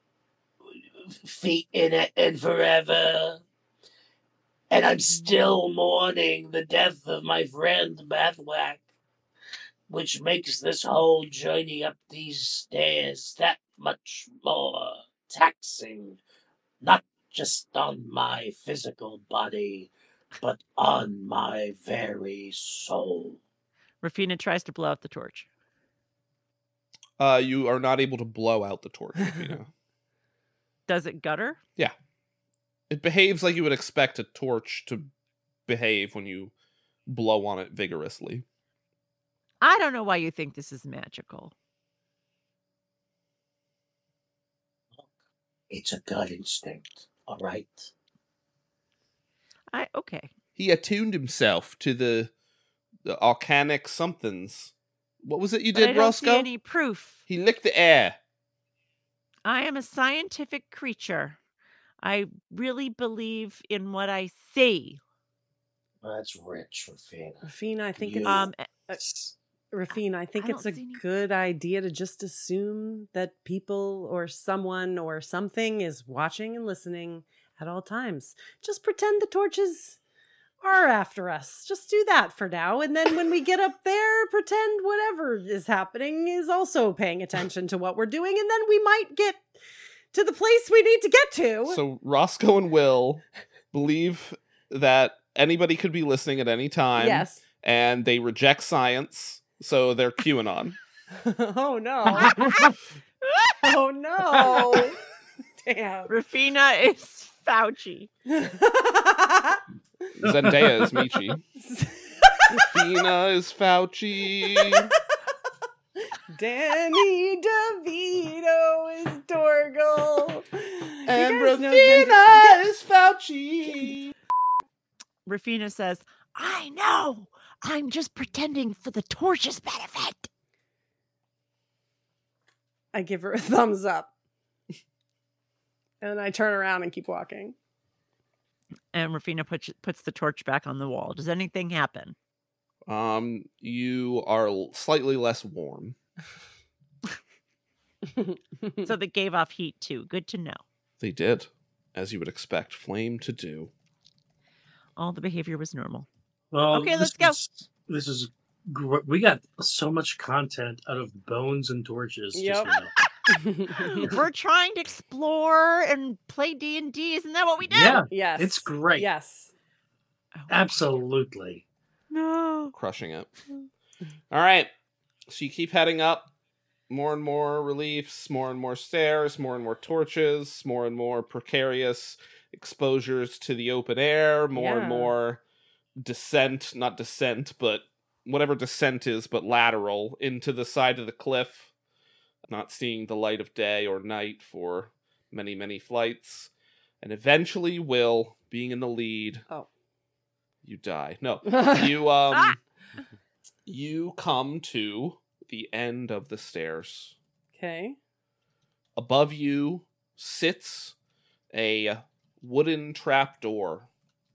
feet in it in forever. And I'm still mourning the death of my friend Bathwack, which makes this whole journey up these stairs that much more taxing, not just on my physical body, but on my very soul. Rafina tries to blow out the torch. You are not able to blow out the torch, Rafina. Does it gutter? Yeah. It behaves like you would expect a torch to behave when you blow on it vigorously. I don't know why you think this is magical. It's a gut instinct, all right? Okay. He attuned himself to the arcanic somethings. What was it you But I did, don't Roscoe? see any proof. He licked the air. I am a scientific creature. I really believe in what I see. That's rich, Rafina. Rafina, I think You- it's Rafina, I think I it's a don't see any- good idea to just assume that people or someone or something is watching and listening at all times. Just pretend the torches are after us. Just do that for now. And then when we get up there, pretend whatever is happening is also paying attention to what we're doing. And then we might get to the place we need to get to. So Roscoe and Will believe that anybody could be listening at any time. Yes. And they reject science, so they're QAnon. Oh no. Oh no. Damn. Rafina is Fauci. Zendaya is Michi. Rafina is Fauci. Danny DeVito is Dorgle. And You guys know Rafina is Fauci. Rafina says, I know. I'm just pretending for the torch's benefit. I give her a thumbs up. And then I turn around and keep walking. And Rafina puts the torch back on the wall. Does anything happen? You are slightly less warm. So they gave off heat too. Good to know. They did, as you would expect flame to do. All the behavior was normal. Well, Okay, let's go. This is we got so much content out of bones and torches. just Yep. now. We're trying to explore and play D&D. Isn't that what we do? Yeah, Yes. it's great. Yes. Absolutely. No. Crushing it. All right. So you keep heading up. More and more reliefs, more and more stairs, more and more torches, more and more precarious exposures to the open air, more and Yeah. more descent, not descent, but whatever descent is, but lateral into the side of the cliff. Not seeing the light of day or night for many, many flights. And eventually, Will, being in the lead, you die. No, you come to the end of the stairs. Okay. Above you sits a wooden trapdoor.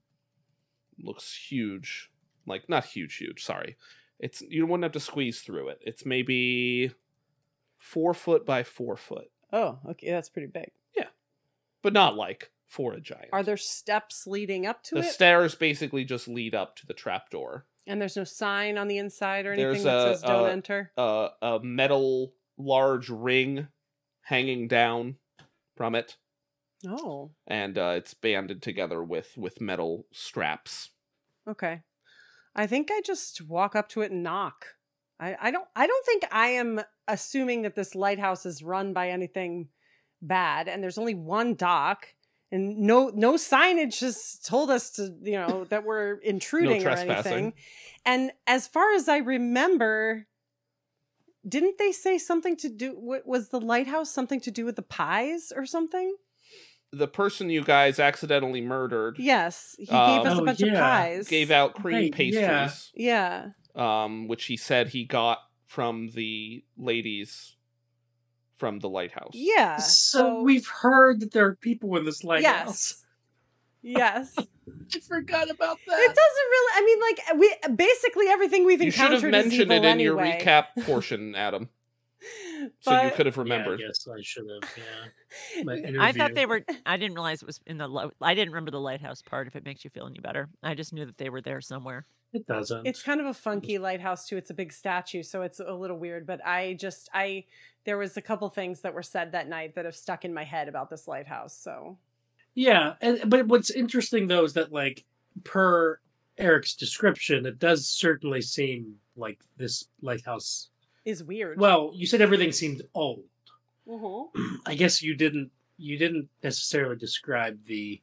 Looks huge. Like, not huge, sorry. You wouldn't have to squeeze through it. It's maybe 4 foot by 4 foot. Oh, okay. That's pretty big. But not like for a giant. Are there steps leading up to The it? stairs basically just lead up to the trapdoor. And there's no sign on the inside or anything There's that says don't enter? A metal large ring hanging down from it. Oh, And it's banded together with metal straps. okay. I think I just walk up to it and knock. I don't think I am assuming that this lighthouse is run by anything bad, and there's only one dock, and no signage has told us to, that we're intruding or trespassing. anything. And as far as I remember, didn't they say something to do? Was the lighthouse something to do with the pies or something? The person you guys accidentally murdered Yes, he gave us a bunch of pies. gave out cream pastries. Yeah. Which he said he got from the ladies from the lighthouse. Yeah. So we've heard that there are people in this lighthouse. Yes. I forgot about that. It doesn't really. I mean, like we basically everything we've You should have encountered is mentioned evil it in your anyway. recap portion, Adam. So you But- could have remembered. Yeah, I guess I should have. Yeah. My I thought interview. they were. I didn't realize it was in the. I didn't remember the lighthouse part. If it makes you feel any better, I just knew that they were there somewhere. It doesn't. It's kind of a funky lighthouse too. It's a big statue, so it's a little weird. But there was a couple things that were said that night that have stuck in my head about this lighthouse. So Yeah, but what's interesting though is that, like, per Eric's description, it does certainly seem like this lighthouse is weird. Well, you said everything seemed old. Mm-hmm. I guess you didn't necessarily describe the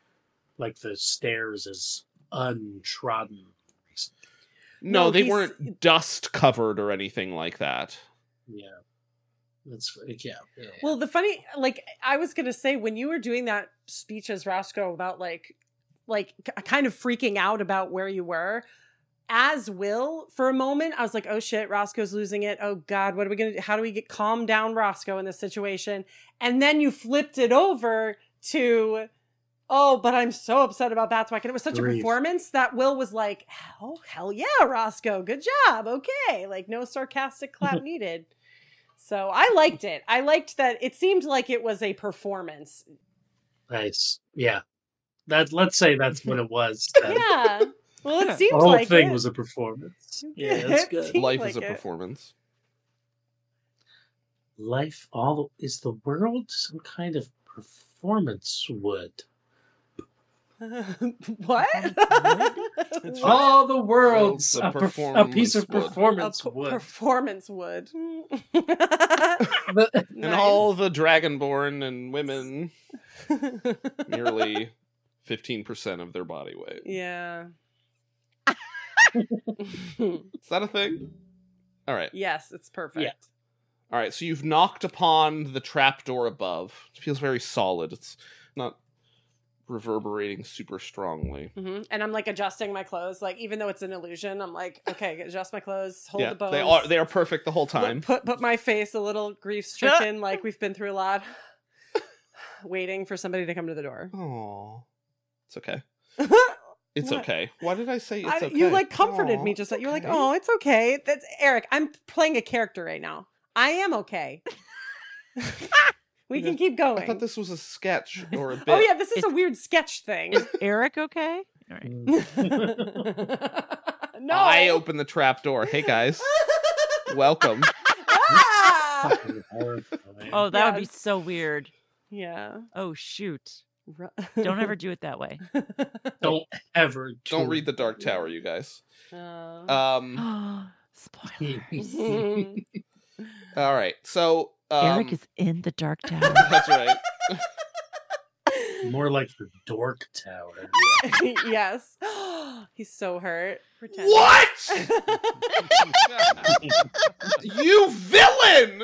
stairs as untrodden. No, No, they he's- weren't dust covered or anything like that. Yeah. That's yeah. Well, the funny, I was gonna say, when you were doing that speech as Roscoe about kind of freaking out about where you were, as Will, for a moment, I was like, oh shit, Roscoe's losing it. Oh God, what are we gonna do? How do we calm down Roscoe in this situation? And then you flipped it over to, oh, but I'm so upset about Batswack. And it was such a performance that Will was like, oh, hell yeah, Roscoe, good job. Okay. No sarcastic clap needed. So I liked it. I liked that it seemed like it was a performance. Nice. Yeah. Let's say that's what it was. Yeah. Well, it seems the whole like thing it. was a performance. Yeah, that's It good. seemed Life like is a it. performance. Life, is the world some kind of performance wood? What? All the World's world's a a piece of performance wood. performance wood. Performance wood. And all the dragonborn and women Nearly 15% of their body weight. Yeah. Is that a thing? All right. Yes, it's perfect. Yeah. All right, so you've knocked upon the trapdoor above. It feels very solid. It's not reverberating super strongly. And I'm like adjusting my clothes, like even though it's an illusion, I'm like, okay, adjust my clothes, hold Yeah, the bones. they are perfect the whole time. Put my face a little grief stricken, like we've been through a lot, waiting for somebody to come to the door. Oh, it's okay. It's What? okay. Why did I say it's okay? You like comforted me Aw, just like it's you're like, okay. oh, it's okay. That's Eric. I'm playing a character right now. I am okay. We can keep going. I thought this was a sketch or a bit. Oh yeah, this is a weird sketch thing. Eric, okay? All right. No. I opened the trapdoor. Hey guys, welcome. Ah! Fucking horrifying. Oh, that would be Yes. so weird. Yeah. Oh, shoot. Ru- Don't ever do it that way. Don't ever. Don't read the Dark Tower, you guys. Spoilers. All right. So Eric is in the Dark Tower. That's right. More like the Dork Tower. Yes. He's so hurt. Pretend. What? You villain!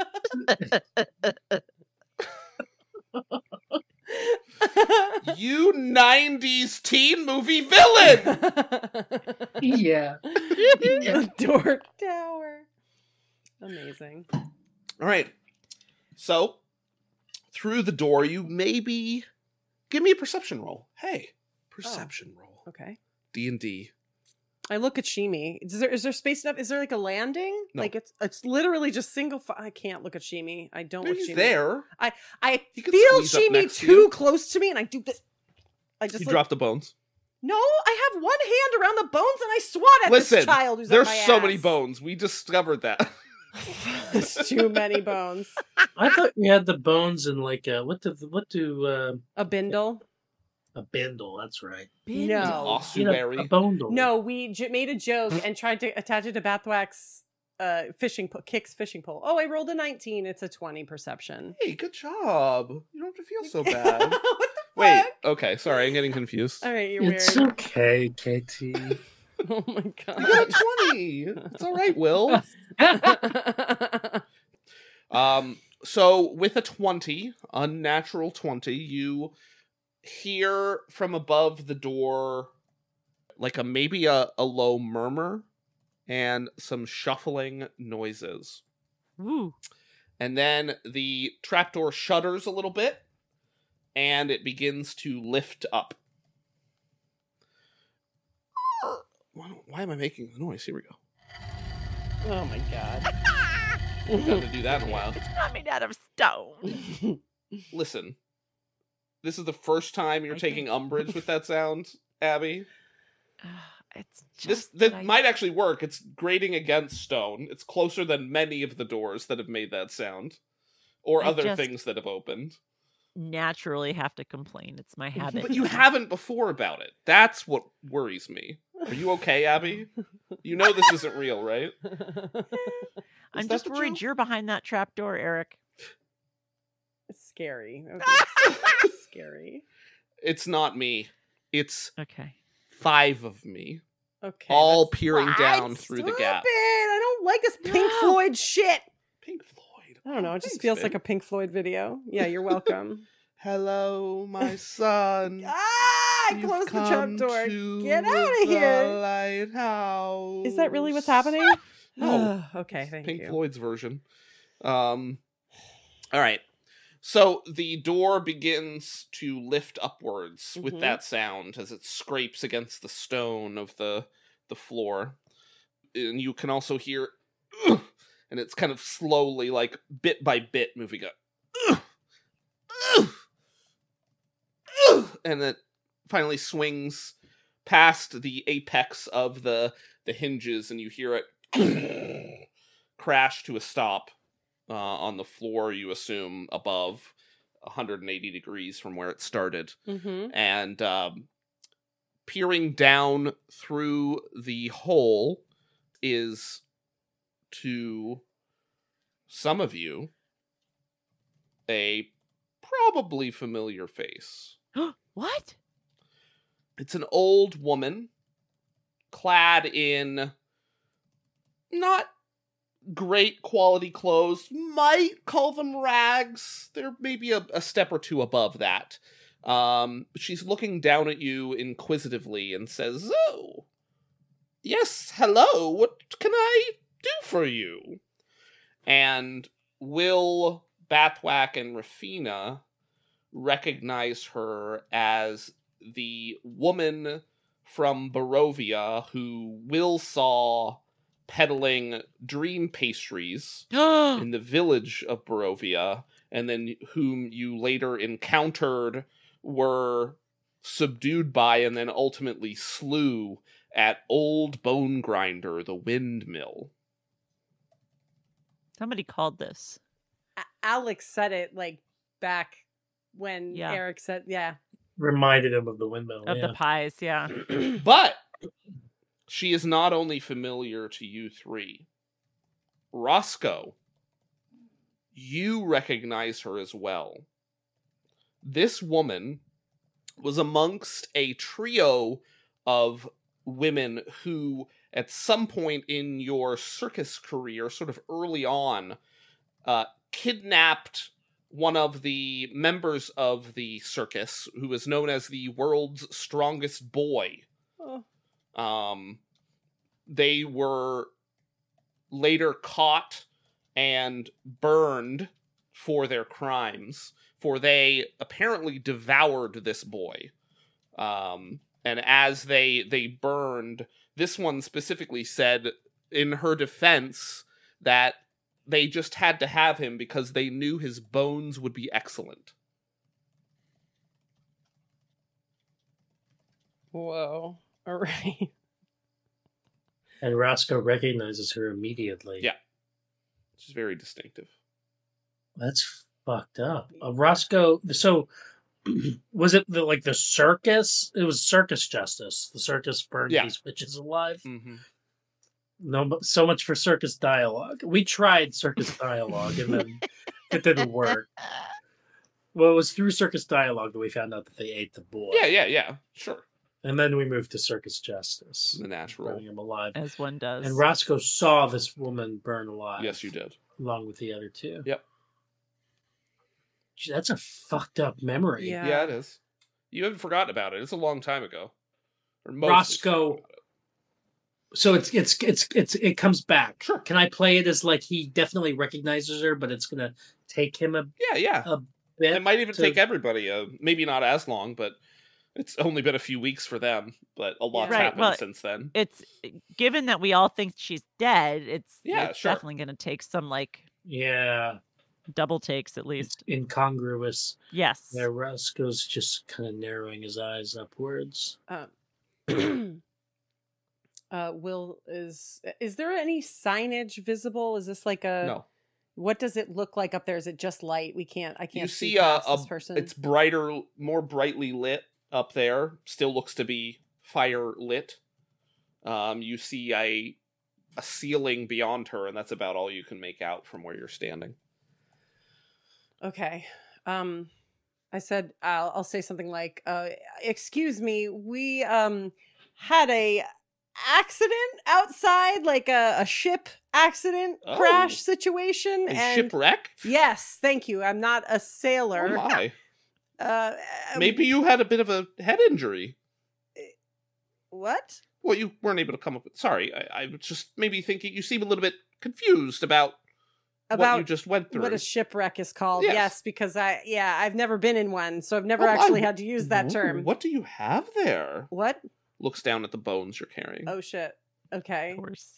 You 90s teen movie villain! Yeah. The Dork Tower. Amazing. All right. So, through the door, you maybe give me a perception roll. Hey, perception roll. Okay. D&D. I look at Shimi. Is there space enough? Is there like a landing? No. Like it's literally just single. I can't look at Shimi. I don't look at He's Shimi. there. I He could feel squeeze up Shimi next to too you. close to me, and I do this. I just You like, drop the bones. No, I have one hand around the bones, and I swat at Listen, this child who's there's at my so many ass. bones. We discovered that. There's too many bones. I thought you had the bones in like what do A bindle? a bindle? That's right. No. You know, Ossuary. a bundle. No, we made a joke and tried to attach it to Bathwack's Kix fishing pole. Oh, I rolled a 19. It's a 20 perception. Hey, good job. You don't have to feel so bad. What the Wait, fuck? okay, sorry, I'm getting confused. All right, you're It's weird. okay, KT. Oh my You got a god. 20. It's all right, Will. So with a 20, unnatural 20, you hear from above the door like maybe a low murmur and some shuffling noises. Ooh. And then the trapdoor shudders a little bit and it begins to lift up. Why am I making the noise? Here we go. Oh my god. I haven't done to do that in a while. It's not made out of stone. Listen, this is the first time you're I taking think- umbrage with that sound, Abby. It's This just that I- might actually work. It's grating against stone. It's closer than many of the doors that have made that sound, or I other just- things that have opened. naturally have to complain. It's my habit. But you haven't before about it. That's what worries me. Are you okay, Abby? You know this isn't real, right? I'm that just the worried joke? you're behind that trap door, Eric. It's scary. Scary. It's not me. It's Okay. 5 of me, Okay. all that's- peering What? down through the Stop gap. it. I don't like this Pink No. Floyd shit. Pink Floyd. I don't know. It just Thanks, feels Vin. like a Pink Floyd video. Yeah, you're welcome. Hello, my son. I You've closed the trap come door. to Get out of the here. Lighthouse. Is that really what's happening? No. Okay, thank Pink you. Floyd's version. All right. So the door begins to lift upwards with Mhm. that sound as it scrapes against the stone of the floor. And you can also hear and it's kind of slowly, like bit by bit, moving up. And it finally swings past the apex of the hinges, and you hear it crash to a stop on the floor, you assume, above 180 degrees from where it started. Mm-hmm. And peering down through the hole is, to some of you, a probably familiar face. What? It's an old woman clad in not great quality clothes. Might call them rags. They're maybe a step or two above that. She's looking down at you inquisitively and says, "Oh, yes, hello. What can I do for you?" And Will, Bathwack, and Rafina recognize her as the woman from Barovia who Will saw peddling dream pastries in the village of Barovia, and then whom you later encountered, were subdued by, and then ultimately slew at Old Bone Grinder, the windmill. Somebody called this. Alex said it like back when Yeah. Eric said, yeah. Reminded him of the windmill. Of yeah. the pies, yeah. But she is not only familiar to you three. Roscoe, you recognize her as well. This woman was amongst a trio of women who, at some point in your circus career, sort of early on, kidnapped one of the members of the circus, who is known as the world's strongest boy. Oh. They were later caught and burned for their crimes, for they apparently devoured this boy. And as they burned, this one specifically said in her defense that they just had to have him because they knew his bones would be excellent. Whoa. All right. And Roscoe recognizes her immediately. Yeah. She's very distinctive. That's fucked up. Roscoe, so was it the circus? It was circus justice. The circus burned these witches alive. Mm-hmm. No, but so much for circus dialogue. We tried circus dialogue and then it didn't work. Well, it was through circus dialogue that we found out that they ate the boy. Yeah. Sure. And then we moved to circus justice. The natural. Burning him alive. As one does. And Roscoe saw this woman burn alive. Yes, you did. Along with the other two. Yep. Gee, that's a fucked up memory. Yeah, it is. You haven't forgotten about it. It's a long time ago. Or mostly Roscoe. So it comes back. Sure. Can I play it as like he definitely recognizes her, but it's gonna take him a Yeah. bit? It might even take everybody. Maybe not as long, but it's only been a few weeks for them. But a lot's happened since then. It's given that we all think she's dead. It's sure. definitely going to take some double takes at least. It's incongruous. Yes. Yeah, Roscoe's just kind of narrowing his eyes upwards. Will, is there any signage visible? Is this like a... No. What does it look like up there? Is it just light? I can't You see see past this person. it's brighter, more brightly lit up there. Still looks to be fire lit. You see a ceiling beyond her, and that's about all you can make out from where you're standing. Okay. I said I'll say something like, excuse me, we had a accident outside, like a ship accident crash situation. A shipwreck? Yes, thank you. I'm not a sailor. Oh my. Maybe you had a bit of a head injury. What? Well, you weren't able to come up with... Sorry, I was just maybe thinking you seem a little bit confused about what you just went through. What a shipwreck is called. Yes. Yes, because I've never been in one, so I've never actually had to use that term. What do you have there? What? Looks down at the bones you're carrying. Oh shit. Okay. Of course.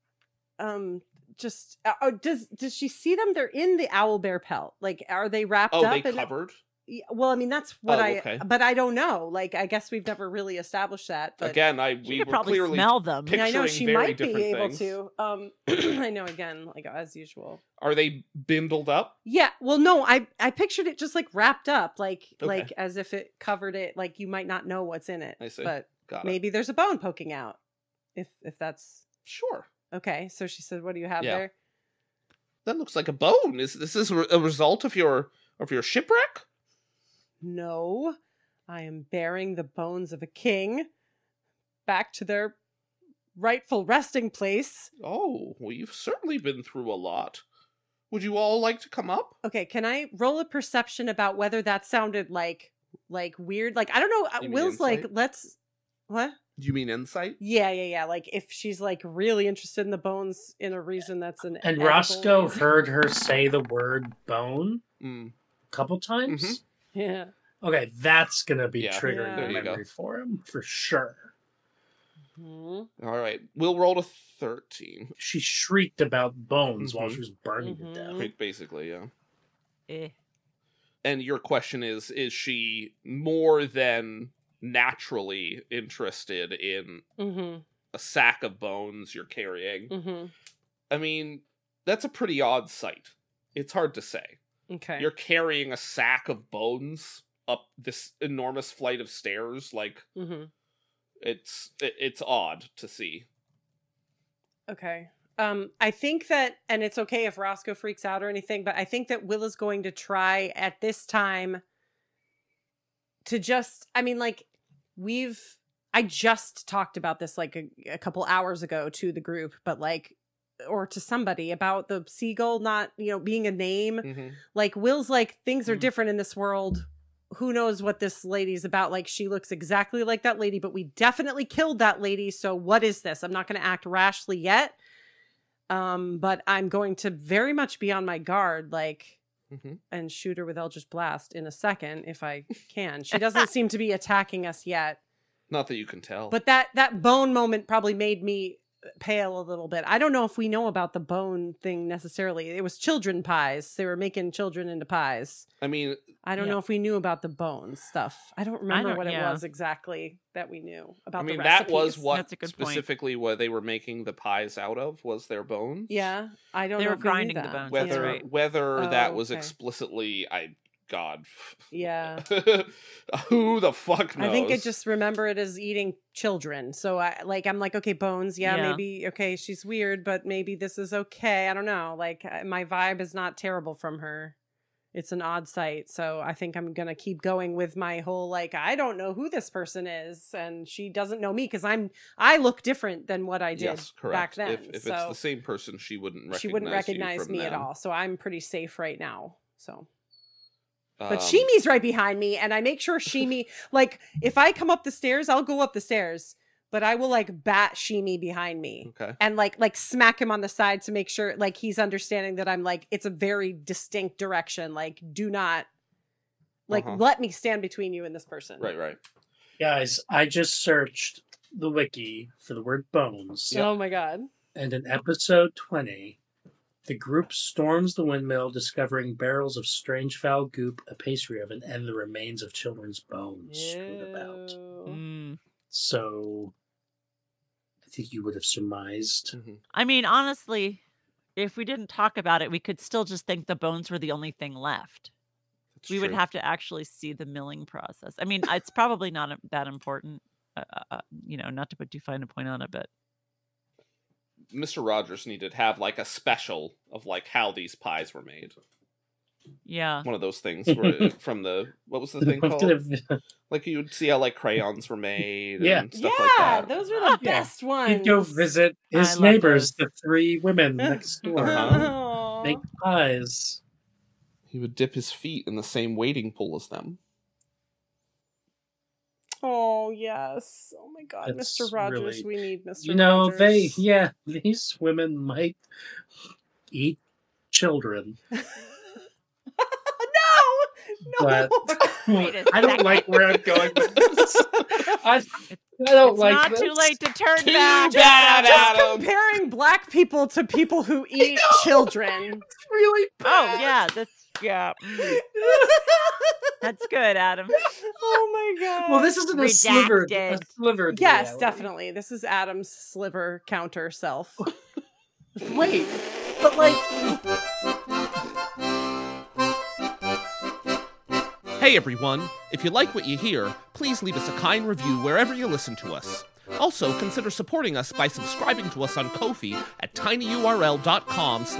Just does she see them? They're in the owlbear pelt. Like, are they wrapped up? Oh, they covered? Well, I mean, that's what okay. but I don't know. Like, I guess we've never really established that. But Again, we could were probably clearly smell them. I know picturing she very might be different able things. to. I know, again, like as usual. Are they bindled up? Yeah. Well, no, I pictured it just like wrapped up, like Okay. as if it covered it. Like you might not know what's in it. I see. But Got it. maybe there's a bone poking out. If that's Sure. okay. So she said, "What do you have Yeah. there?" That looks like a bone. Is this a result of your shipwreck? No, I am bearing the bones of a king back to their rightful resting place. Oh, well, you've certainly been through a lot. Would you all like to come up? Okay, can I roll a perception about whether that sounded like weird? Like, I don't know. You mean Will's like, insight? let's... What? Do you mean insight? Yeah. Like, if she's like really interested in the bones in a reason that's an And edible Roscoe reason. heard her say the word bone Mm. a couple times. Mhm. Yeah. Okay, that's gonna be Yeah. triggering Yeah. the There you go. memory for him for sure. Mhm. All right, we'll roll to 13. She shrieked about bones while Mhm. she was burning Mhm. to death. Right, basically, yeah. Eh. And your question is she more than naturally interested in Mhm. a sack of bones you're carrying? Mhm. I mean, that's a pretty odd sight. It's hard to say. Okay. You're carrying a sack of bones up this enormous flight of stairs. Like, Mhm. it's odd to see. Okay. I think that, and it's okay if Roscoe freaks out or anything, but I think that Will is going to try at this time to just, I mean, like, I just talked about this like a couple hours ago to the group, but like, or to somebody about the seagull not, being a name. Mm-hmm. Like, Will's like, things are different in this world. Who knows what this lady's about? Like, she looks exactly like that lady, but we definitely killed that lady. So what is this? I'm not going to act rashly yet. But I'm going to very much be on my guard, like, and shoot her with Eldritch Blast in a second if I can. She doesn't seem to be attacking us yet. Not that you can tell. But that bone moment probably made me pale a little bit. I don't know if we know about the bone thing necessarily. It was children pies. They were making children into pies. I mean, I don't know if we knew about the bone stuff. I don't remember what it yeah. was exactly that we knew about. I mean, the that was recipes. what That's a good point. specifically what they were making the pies out of, was their bones. Yeah, I don't They know. were if we knew grinding the that. bones, Whether that's right. whether Oh, that was okay. explicitly, God. Yeah. Who the fuck knows? I think I just remember it as eating children. So I'm like, okay, bones. Yeah, Yeah. maybe. Okay, she's weird, but maybe this is okay. I don't know. Like, my vibe is not terrible from her. It's an odd sight. So I think I'm going to keep going with my whole, like, I don't know who this person is. And she doesn't know me because I look different than what I did Yes, correct. back then. If it's so the same person, she wouldn't recognize she wouldn't you recognize from me at them. all. So I'm pretty safe right now. So. But Um, Shimi's right behind me, and I make sure Shimi, like, if I come up the stairs, I'll go up the stairs, but I will, like, bat Shimi behind me. Okay. And, like smack him on the side to make sure, like, he's understanding that I'm, like, it's a very distinct direction. Like, do not, like, let me stand between you and this person. Right. Guys, I just searched the wiki for the word bones. Oh, my God. And in episode 20, the group storms the windmill, discovering barrels of strange foul goop, a pastry oven, and the remains of children's bones strewn about. Mm. So, I think you would have surmised. I mean, honestly, if we didn't talk about it, we could still just think the bones were the only thing left. We would true. have to actually see the milling process. I mean, it's probably not that important, not to put too fine a point on it, but Mr. Rogers needed to have like a special of like how these pies were made. yeah. One of those things where, from the, what was the thing called? Like you would see how like crayons were made Yeah. and stuff Yeah, like that. those were the best ones. He'd go visit his I love neighbors, those. the 3 women next door. Aw. Make pies. He would dip his feet in the same wading pool as them. Oh, yes. Oh, my God. That's Mr. Rogers, really- we need Mr. You know, Rogers. these women might eat children. No! But Wait a I don't second. like where I'm going with this. I don't It's like not this. too late to turn Too back. bad, Just Adam. comparing black people to people who eat children. Really Oh bad. yeah, that's good, Adam. Oh my God. Well, this isn't a sliver. A Redacted. sliver. Yes, reality. definitely. This is Adam's sliver counter self. Wait, but like, Hey everyone! If you like what you hear, please leave us a kind review wherever you listen to us. Also, consider supporting us by subscribing to us on Ko-fi at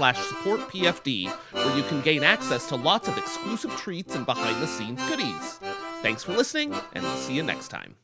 tinyurl.com/supportpfd, where you can gain access to lots of exclusive treats and behind-the-scenes goodies. Thanks for listening, and we'll see you next time.